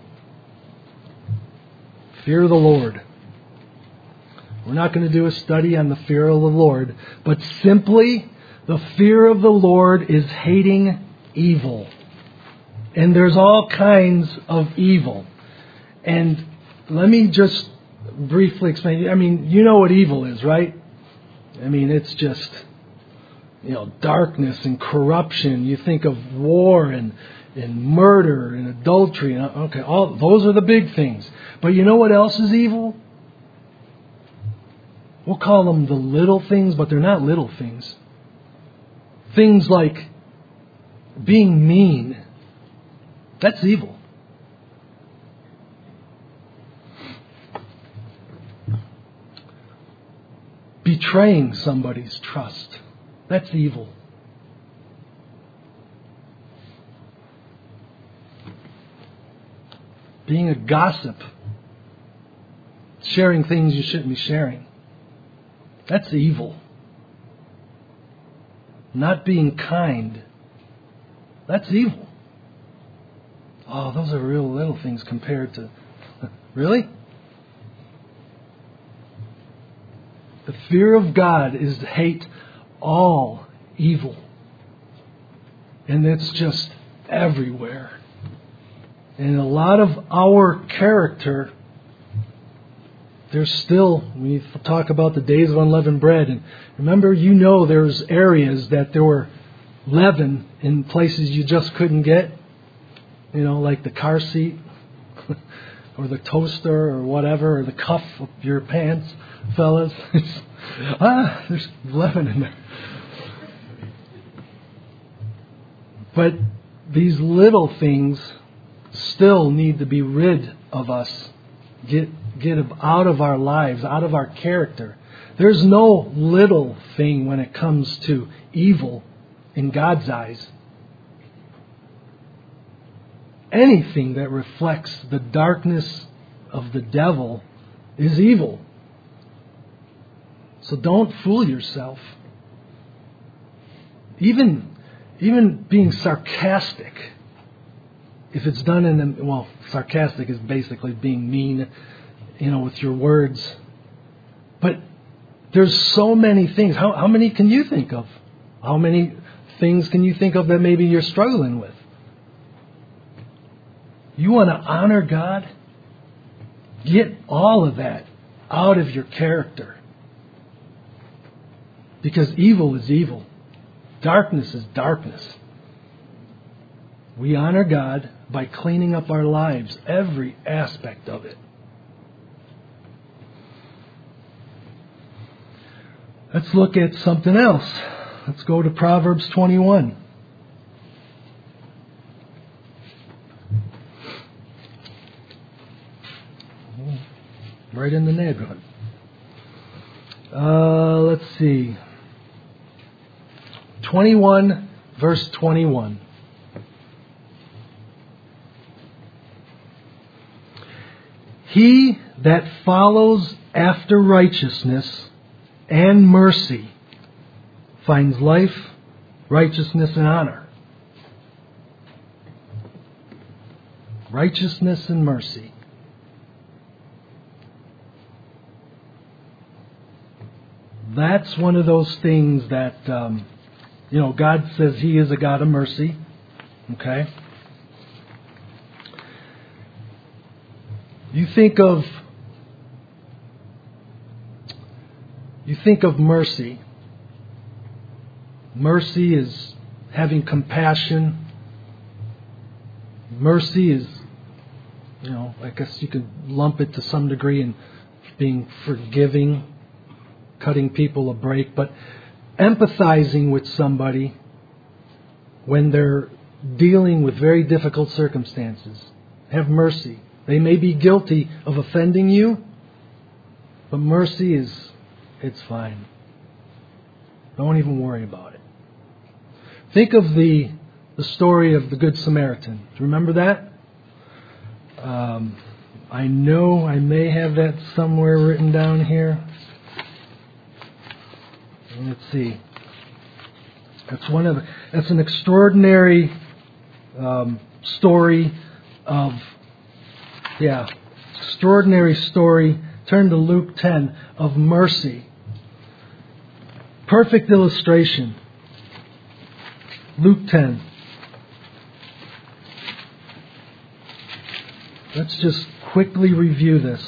Fear of the Lord. We're not going to do a study on the fear of the Lord, but simply the fear of the Lord is hating evil. And there's all kinds of evil. And let me just briefly explain. I mean, you know what evil is, right? I mean, it's just, you know, darkness and corruption. You think of war and and murder and adultery. And, okay, all those are the big things. But you know what else is evil? We'll call them the little things, but they're not little things. Things like being mean. That's evil. Betraying somebody's trust. That's evil. Being a gossip. Sharing things you shouldn't be sharing. That's evil. Not being kind. That's evil. Oh, those are real little things compared to... Really? The fear of God is to hate all evil. And it's just everywhere. And a lot of our character, there's still, we talk about the days of unleavened bread. And remember, you know there's areas that there were leaven in places you just couldn't get. You know, like the car seat or the toaster or whatever, or the cuff of your pants, fellas. ah, there's leaven in there. But these little things still need to be rid of us. Get get out of our lives, out of our character. There's no little thing when it comes to evil in God's eyes. Anything that reflects the darkness of the devil is evil. So don't fool yourself. Even, even being sarcastic, if it's done in a, well, sarcastic is basically being mean, you know, with your words. But there's so many things. How, how many can you think of? How many things can you think of that maybe you're struggling with? You want to honor God? Get all of that out of your character. Because evil is evil. Darkness is darkness. We honor God by cleaning up our lives, every aspect of it. Let's look at something else. Let's go to Proverbs twenty-one. Right in the neighborhood. Uh, let's see. twenty-one, verse twenty-one. He that follows after righteousness and mercy finds life, righteousness, and honor. Righteousness and mercy. That's one of those things that, um, you know, God says He is a God of mercy. Okay? You think of you think of mercy. Mercy is having compassion. Mercy is, you know, I guess you could lump it to some degree in being forgiving, cutting people a break, but empathizing with somebody when they're dealing with very difficult circumstances. Have mercy. They may be guilty of offending you, but mercy is, it's fine. Don't even worry about it. Think of the the story of the Good Samaritan. Do you remember that? Um, I know I may have that somewhere written down here. Let's see. That's one of the, that's an extraordinary um, story of yeah, extraordinary story. Turn to Luke ten of mercy. Perfect illustration. Luke ten. Let's just quickly review this.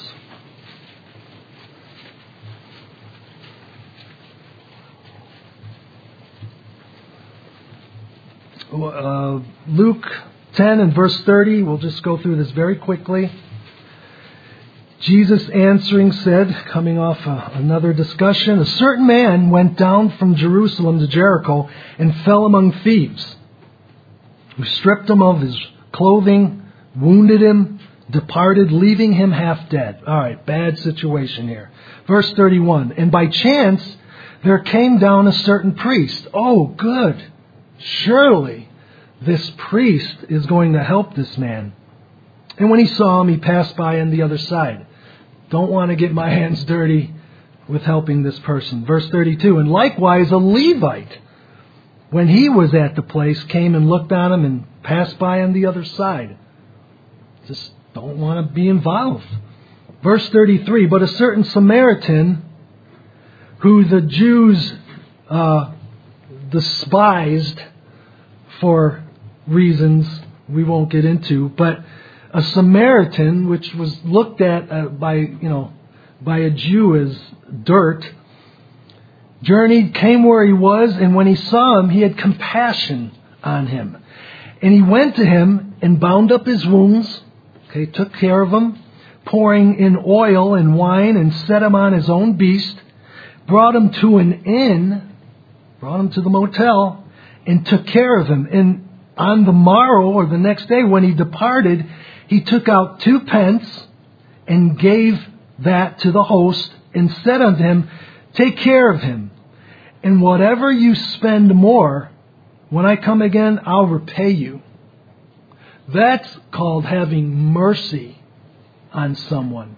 Uh, Luke ten and verse thirty. We'll just go through this very quickly. Jesus answering said, coming off a, another discussion, a certain man went down from Jerusalem to Jericho and fell among thieves, who stripped him of his clothing, wounded him, departed, leaving him half dead. All right, bad situation here. Verse thirty-one, and by chance there came down a certain priest. Oh, good. Surely this priest is going to help this man. And when he saw him, he passed by on the other side. Don't want to get my hands dirty with helping this person. Verse thirty-two, and likewise a Levite, when he was at the place, came and looked on him and passed by on the other side. Just don't want to be involved. Verse thirty-three, but a certain Samaritan, who the Jews uh, despised for reasons we won't get into, but a Samaritan, which was looked at uh, by, you know, by a Jew as dirt, journeyed, came where he was, and when he saw him, he had compassion on him. And he went to him and bound up his wounds, okay, took care of him, pouring in oil and wine, and set him on his own beast, brought him to an inn, brought him to the motel, and took care of him. And on the morrow, or the next day, when he departed, he took out two pence and gave that to the host and said unto him, take care of him, and whatever you spend more, when I come again, I'll repay you. That's called having mercy on someone.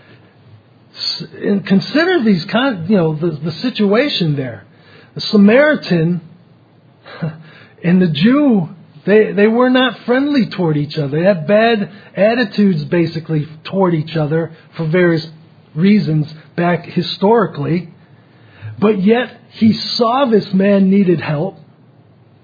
And consider these kind, you know, the, the situation there. The Samaritan and the Jew, They they were not friendly toward each other. They had bad attitudes, basically, toward each other for various reasons back historically. But yet, he saw this man needed help.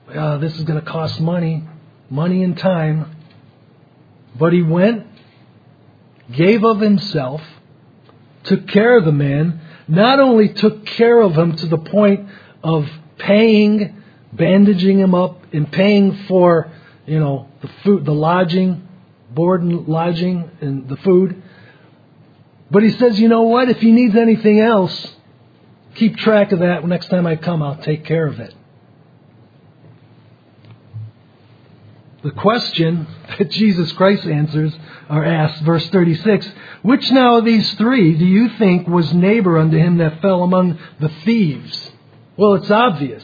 uh, this is going to cost money, money and time. But he went, gave of himself, took care of the man, not only took care of him to the point of paying, bandaging him up, and paying for, you know, the food, the lodging, board and lodging, and the food. But he says, you know what? If he needs anything else, keep track of that. Next time I come, I'll take care of it. The question that Jesus Christ answers are asked, verse thirty-six, which now of these three do you think was neighbor unto him that fell among the thieves? Well, it's obvious.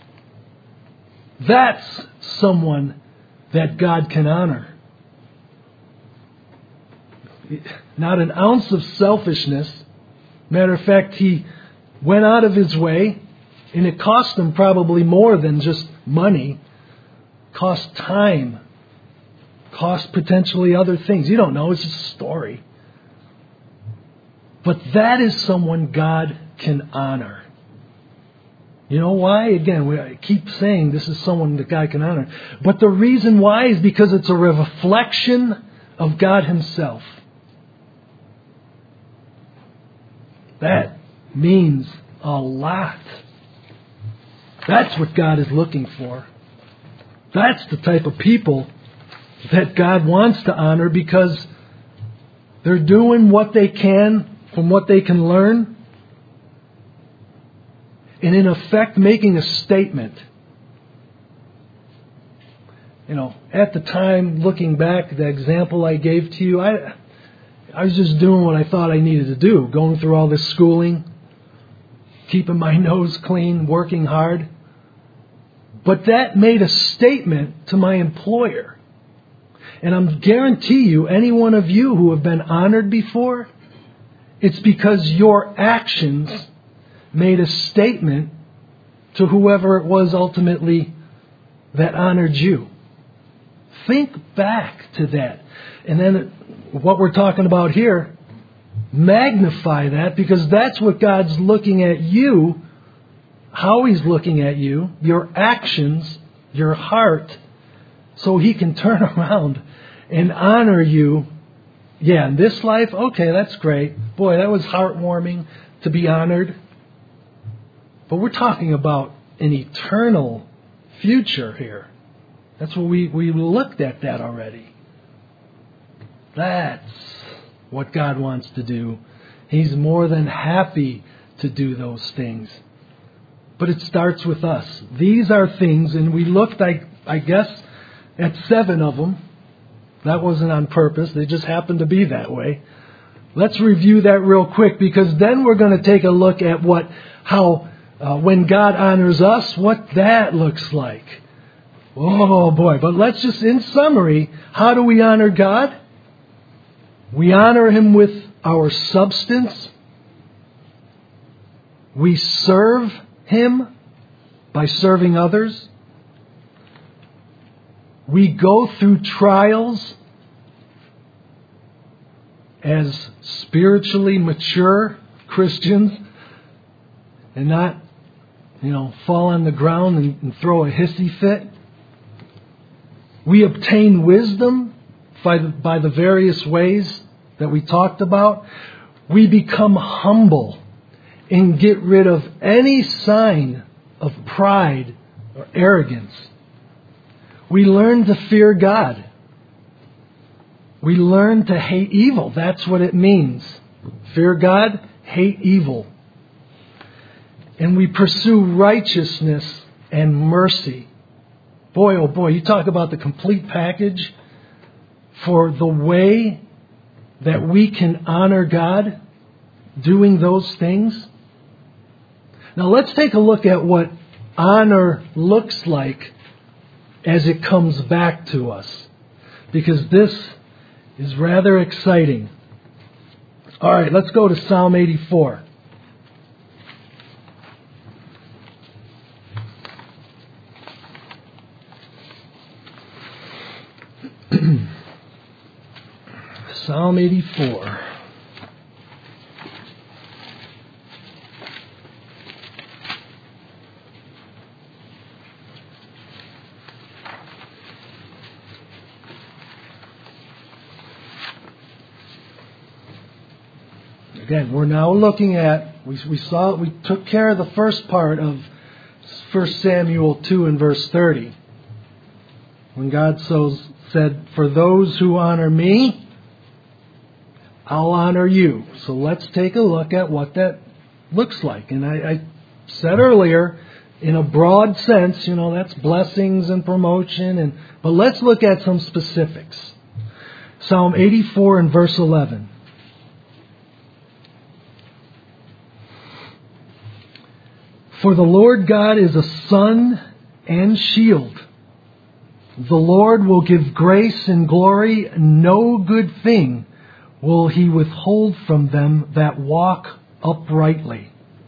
That's someone that God can honor. Not an ounce of selfishness. Matter of fact, he went out of his way, and it cost him probably more than just money. Cost time. Cost potentially other things. You don't know. It's just a story. But that is someone God can honor. You know why? Again, we I keep saying this is someone that God can honor. But the reason why is because it's a reflection of God Himself. That means a lot. That's what God is looking for. That's the type of people that God wants to honor, because they're doing what they can from what they can learn, and in effect making a statement. You know, at the time, looking back, the example I gave to you, I, I was just doing what I thought I needed to do, going through all this schooling, keeping my nose clean, working hard. But that made a statement to my employer. And I guarantee you, any one of you who have been honored before, it's because your actions made a statement to whoever it was ultimately that honored you. Think back to that. And then what we're talking about here, magnify that, because that's what God's looking at you, how He's looking at you, your actions, your heart, so He can turn around and honor you. Yeah, in this life, okay, that's great. Boy, that was heartwarming to be honored. But we're talking about an eternal future here. That's what we, we looked at that already. That's what God wants to do. He's more than happy to do those things. But it starts with us. These are things, and we looked, I, I guess, at seven of them. That wasn't on purpose. They just happened to be that way. Let's review that real quick, because then we're going to take a look at what, how, uh, when God honors us, what that looks like. Oh boy. But let's just, in summary, how do we honor God? We honor Him with our substance. We serve Him by serving others. We go through trials as spiritually mature Christians and not, you know, fall on the ground and, and throw a hissy fit. We obtain wisdom by the, by the various ways that we talked about. We become humble and get rid of any sign of pride or arrogance. We learn to fear God. We learn to hate evil. That's what it means. Fear God, hate evil. And we pursue righteousness and mercy. Boy, oh boy, you talk about the complete package for the way that we can honor God doing those things. Now let's take a look at what honor looks like as it comes back to us, because this is rather exciting. All right, let's go to Psalm eighty-four. Psalm eighty-four. Again, we're now looking at, we, we saw, we took care of the first part of First Samuel two and verse thirty. When God so said, for those who honor me, I'll honor you. So let's take a look at what that looks like. And I, I said earlier, in a broad sense, you know, that's blessings and promotion. And but let's look at some specifics. Psalm eighty-four and verse eleven. For the Lord God is a sun and shield. The Lord will give grace and glory. No good thing will He withhold from them that walk uprightly.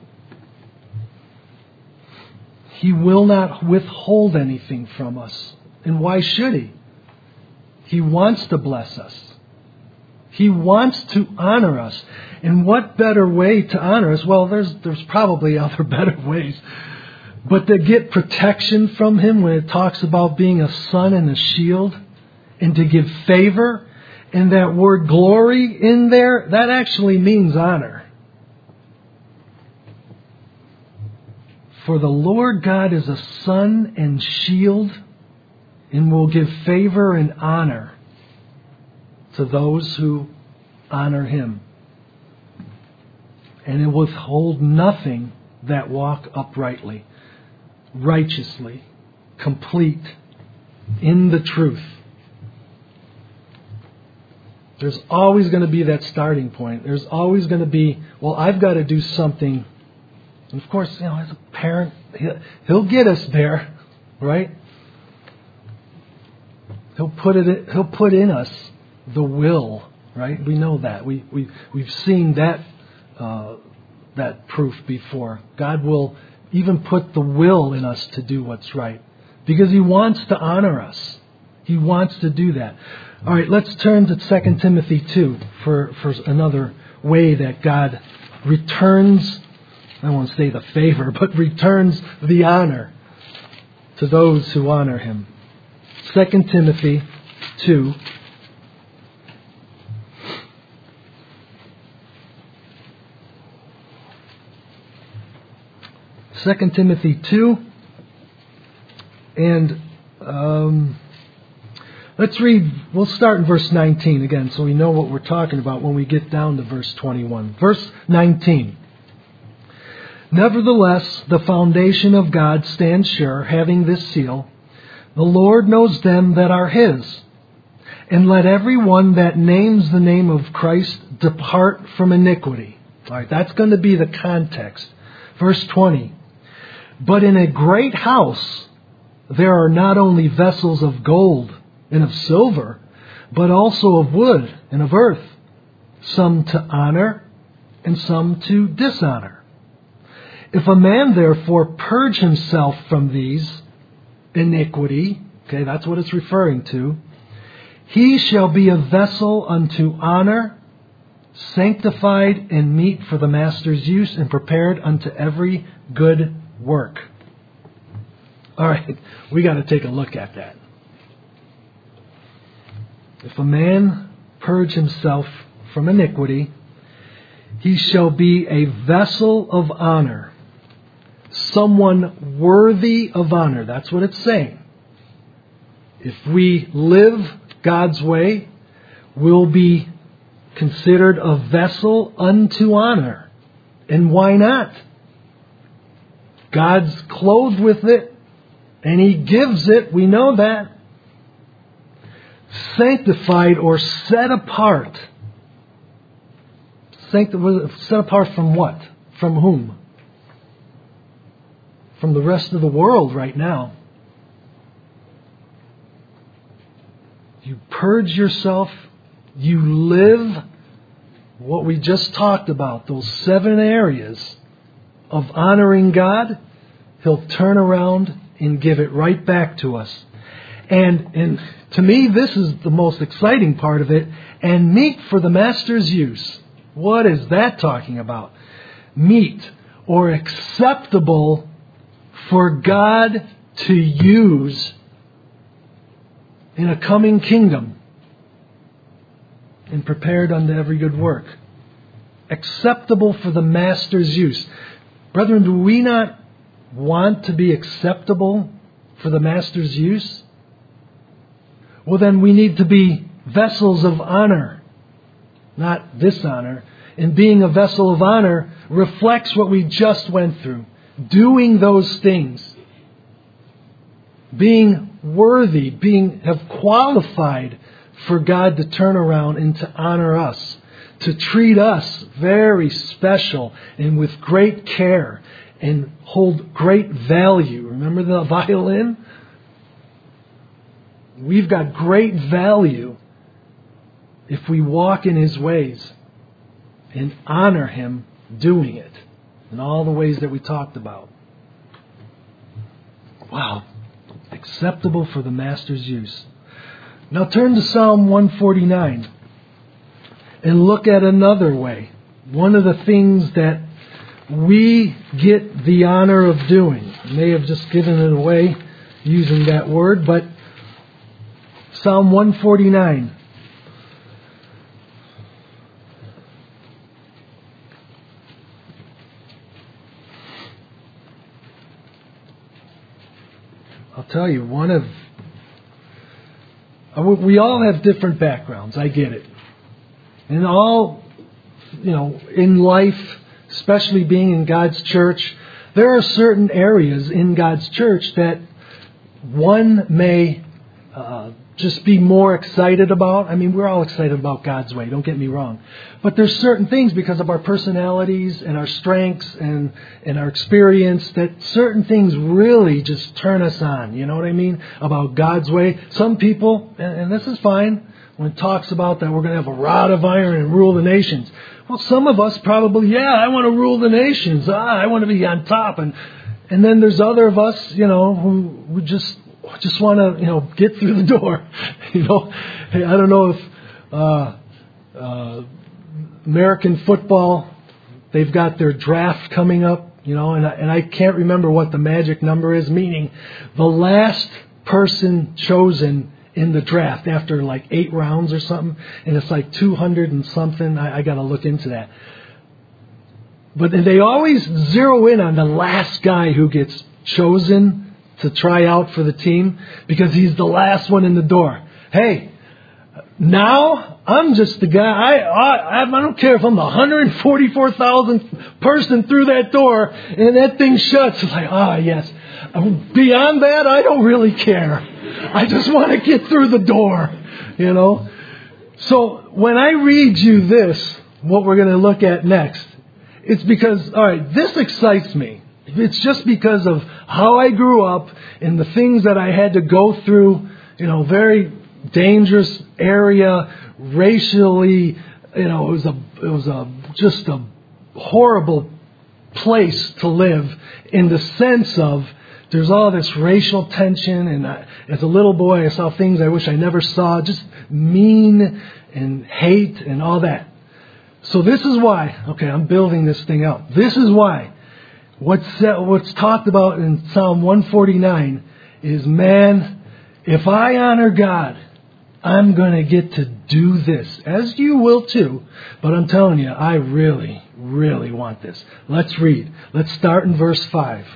He will not withhold anything from us. And why should He? He wants to bless us. He wants to honor us. And what better way to honor us? Well, there's there's probably other better ways. But to get protection from Him when it talks about being a sun and a shield, and to give favor, and that word glory in there, that actually means honor. For the Lord God is a sun and shield, and will give favor and honor to those who honor Him. And it will withhold nothing that walk uprightly, righteously, complete, in the truth. There's always going to be that starting point. There's always going to be, well, I've got to do something. And of course, you know, as a parent, he'll, he'll get us there, right? He'll put it. He'll put in us the will, right? We know that. We we we've seen that uh, that proof before. God will even put the will in us to do what's right because He wants to honor us. He wants to do that. All right, let's turn to Second Timothy two for for another way that God returns. I won't say the favor, but returns the honor to those who honor Him. Second Timothy two. Second Timothy two. And um, let's read, we'll start in verse nineteen again so we know what we're talking about when we get down to verse twenty-one. Verse nineteen. Nevertheless, the foundation of God stands sure, having this seal. The Lord knows them that are His. And let every one that names the name of Christ depart from iniquity. All right, that's going to be the context. Verse twenty. But in a great house there are not only vessels of gold and of silver, but also of wood and of earth, some to honor and some to dishonor. If a man therefore purge himself from these, iniquity, okay, that's what it's referring to, he shall be a vessel unto honor, sanctified and meet for the master's use, and prepared unto every good work. All right, we got to take a look at that. If a man purge himself from iniquity, he shall be a vessel of honor, someone worthy of honor. That's what it's saying. If we live God's way, we'll be considered a vessel unto honor. And why not? God's clothed with it, and He gives it. We know that. Sanctified or set apart. Sancti- set apart from what? From whom? From the rest of the world right now. You purge yourself. You live what we just talked about, those seven areas of honoring God. He'll turn around and give it right back to us. And, and to me, this is the most exciting part of it. And meet for the master's use. What is that talking about? Meet or acceptable for God to use in a coming kingdom and prepared unto every good work. acceptable for the master's use. Brethren, do we not want to be acceptable for the master's use? Well, then we need to be vessels of honor, not dishonor. And being a vessel of honor reflects what we just went through. Doing those things. Being worthy, being have qualified for God to turn around and to honor us. To treat us very special and with great care and hold great value. Remember the violin? We've got great value if we walk in His ways and honor Him doing it in all the ways that we talked about. Wow. Acceptable for the master's use. Now turn to Psalm one forty-nine and look at another way. One of the things that we get the honor of doing. I may have just given it away using that word, but Psalm one forty-nine. I'll tell you, one of... We all have different backgrounds, I get it. And all, you know, in life, especially being in God's church, there are certain areas in God's church that one may uh, just be more excited about. I mean, we're all excited about God's way, don't get me wrong. But there's certain things because of our personalities and our strengths and, and our experience that certain things really just turn us on. You know what I mean? About God's way. Some people, and, and this is fine, when it talks about that we're going to have a rod of iron and rule the nations. Well, some of us probably, yeah, I want to rule the nations. Ah, I want to be on top. And and then there's other of us, you know, who, who just just want to, you know, get through the door. You know, hey, I don't know if uh, uh, American football, they've got their draft coming up, you know, and I, and I can't remember what the magic number is, meaning the last person chosen in the draft after like eight rounds or something, and it's like two hundred and something. I, I got to look into that. But they always zero in on the last guy who gets chosen to try out for the team because he's the last one in the door. Hey, now I'm just the guy. I I, I don't care if I'm the one hundred forty-four thousandth person through that door and that thing shuts. It's like, ah, yes. Beyond that, I don't really care. I just want to get through the door, you know. So when I read you this, what we're going to look at next, it's because, all right, this excites me. It's just because of how I grew up and the things that I had to go through, you know, very dangerous area, racially, you know, it was a, it was a, just a horrible place to live in the sense of there's all this racial tension, and I, as a little boy I saw things I wish I never saw, just mean and hate and all that. So this is why, okay, I'm building this thing up. This is why what's, what's talked about in Psalm one forty-nine is, man, if I honor God, I'm going to get to do this, as you will too. But I'm telling you, I really, really want this. Let's read. Let's start in verse five.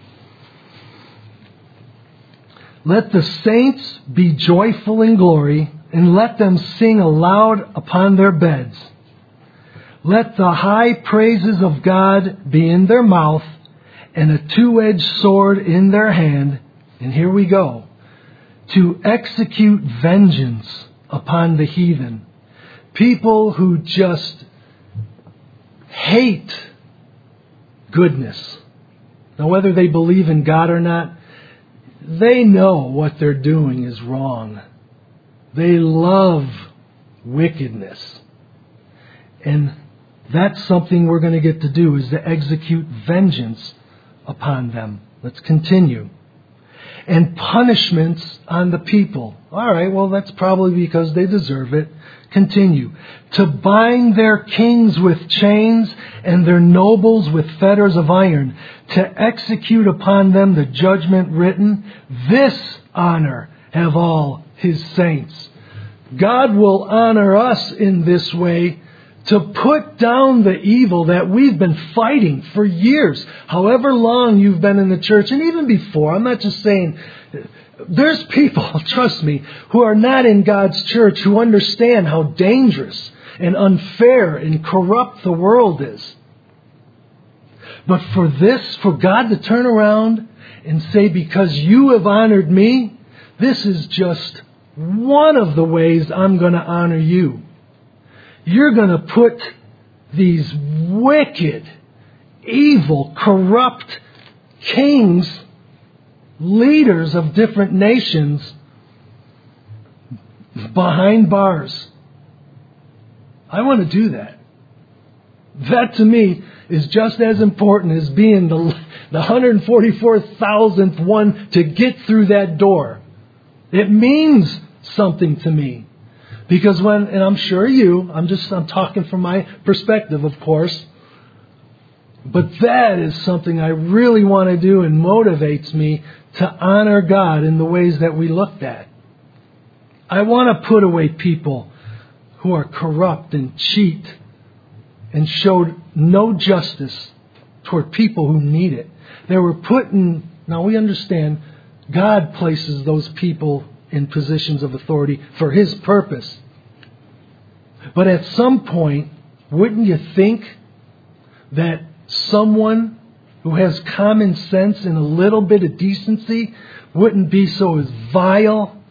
Let the saints be joyful in glory, and let them sing aloud upon their beds. Let the high praises of God be in their mouth, and a two-edged sword in their hand. And here we go. To execute vengeance upon the heathen. People who just hate goodness. Now, whether they believe in God or not, they know what they're doing is wrong. They love wickedness. And that's something we're going to get to do, is to execute vengeance upon them. Let's continue. And punishments on the people. All right, well, that's probably because they deserve it. Continue. To bind their kings with chains and their nobles with fetters of iron. To execute upon them the judgment written. This honor have all His saints. God will honor us in this way to put down the evil that we've been fighting for years, however long you've been in the church, and even before. I'm not just saying, there's people, trust me, who are not in God's church who understand how dangerous and unfair and corrupt the world is. But for this, for God to turn around and say, because you have honored me, this is just one of the ways I'm going to honor you. You're going to put these wicked, evil, corrupt kings, leaders of different nations, behind bars. I want to do that. That to me is just as important as being the, the one hundred forty-four thousandth one to get through that door. It means something to me. Because when, and I'm sure you, I'm just, I'm talking from my perspective, of course. But that is something I really want to do and motivates me to honor God in the ways that we looked at. I want to put away people who are corrupt and cheat and showed no justice toward people who need it. They were put in, now we understand, God places those people in positions of authority for His purpose. But at some point, wouldn't you think that someone who has common sense and a little bit of decency wouldn't be so as vile,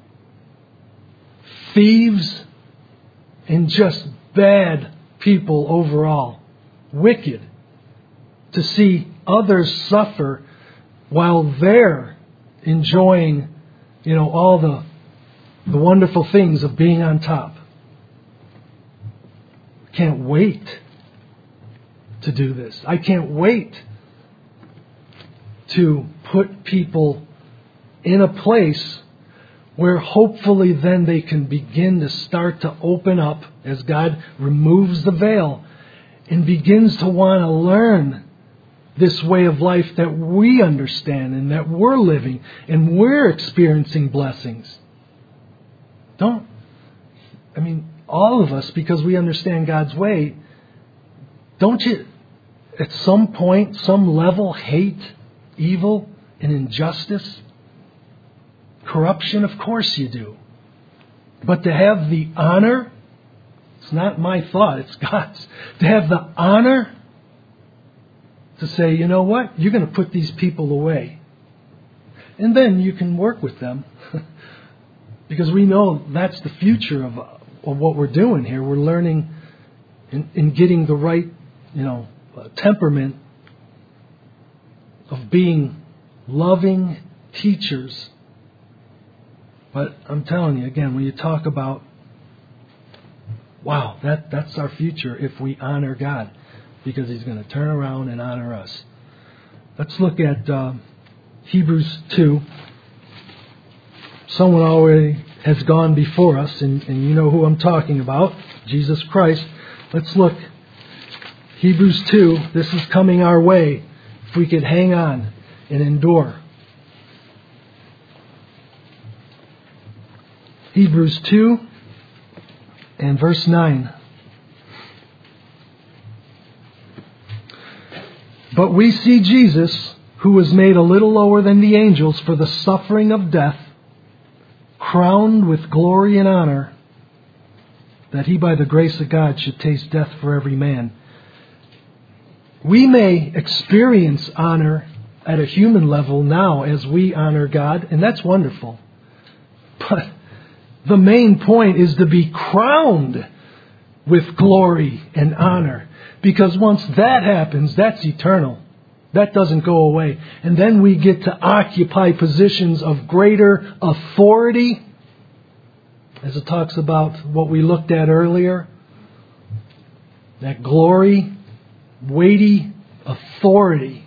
thieves, and just bad people overall? Wicked. To see others suffer while they're enjoying, you know, all the, the wonderful things of being on top. Can't wait to do this. I can't wait to put people in a place where hopefully then they can begin to start to open up as God removes the veil and begins to want to learn this way of life that we understand and that we're living and we're experiencing blessings. Don't, I mean, all of us, because we understand God's way, don't you at some point, some level, hate evil and injustice? Corruption, of course you do. But to have the honor, it's not my thought, it's God's. To have the honor to say, you know what, you're going to put these people away. And then you can work with them. Because we know that's the future of, of what we're doing here. We're learning and, and getting the right, you know, uh, temperament of being loving teachers. But I'm telling you, again, when you talk about, wow, that, that's our future if we honor God, because He's going to turn around and honor us. Let's look at uh, Hebrews two. Someone already has gone before us, and, and you know who I'm talking about, Jesus Christ. Let's look. Hebrews two, this is coming our way. If we could hang on and endure. Hebrews two and verse nine. But we see Jesus, who was made a little lower than the angels for the suffering of death, crowned with glory and honor, that He by the grace of God should taste death for every man. We may experience honor at a human level now as we honor God, and that's wonderful. But the main point is to be crowned with glory and honor. Because once that happens, that's eternal. That doesn't go away. And then we get to occupy positions of greater authority. As it talks about what we looked at earlier. That glory, weighty authority.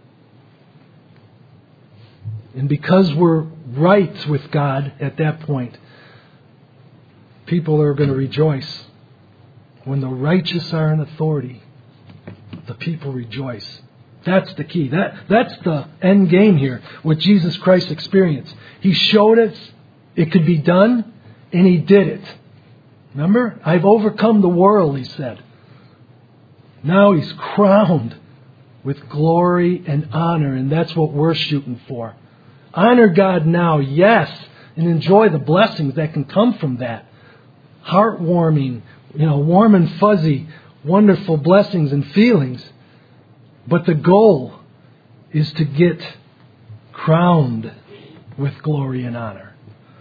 And because we're right with God at that point, people are going to rejoice. When the righteous are in authority, the people rejoice. That's the key. That, that's the end game here, what Jesus Christ experienced. He showed us it could be done, and He did it. Remember? I've overcome the world, he said. Now he's crowned with glory and honor, and that's what we're shooting for. Honor God now, yes, and enjoy the blessings that can come from that. Heartwarming, you know, warm and fuzzy, wonderful blessings and feelings. But the goal is to get crowned with glory and honor.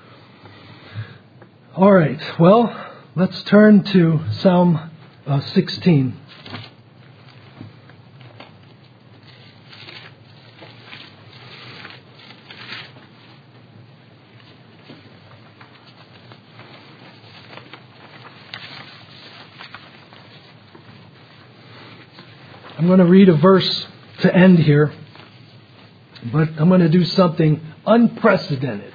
All right, well, let's turn to Psalm uh, sixteen. I'm going to read a verse to end here, but I'm going to do something unprecedented.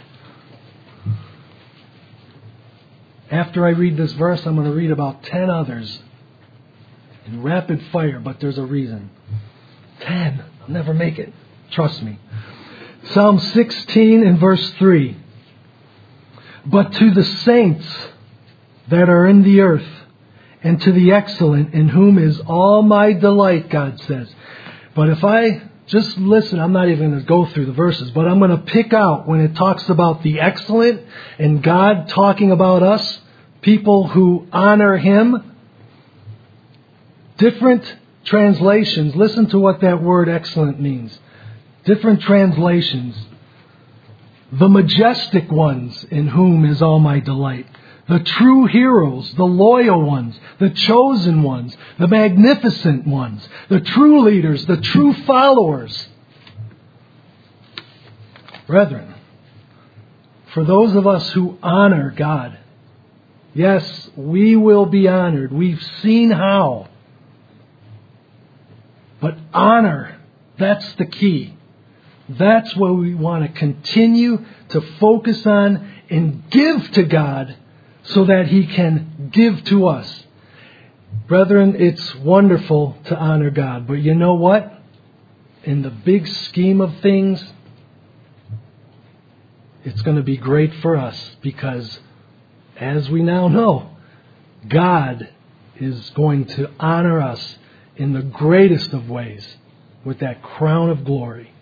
After I read this verse, I'm going to read about ten others in rapid fire, but there's a reason. Ten. I'll never make it. Trust me. Psalm sixteen and verse three. But to the saints that are in the earth, and to the excellent in whom is all my delight, God says. But if I just listen, I'm not even going to go through the verses, but I'm going to pick out when it talks about the excellent and God talking about us, people who honor Him. Different translations, listen to what that word excellent means. Different translations. The majestic ones in whom is all my delight. The true heroes, the loyal ones, the chosen ones, the magnificent ones, the true leaders, the true followers. Brethren, for those of us who honor God, yes, we will be honored. We've seen how. But honor, that's the key. That's what we want to continue to focus on and give to God, so that He can give to us. Brethren, it's wonderful to honor God. But you know what? In the big scheme of things, it's going to be great for us. Because, as we now know, God is going to honor us in the greatest of ways with that crown of glory.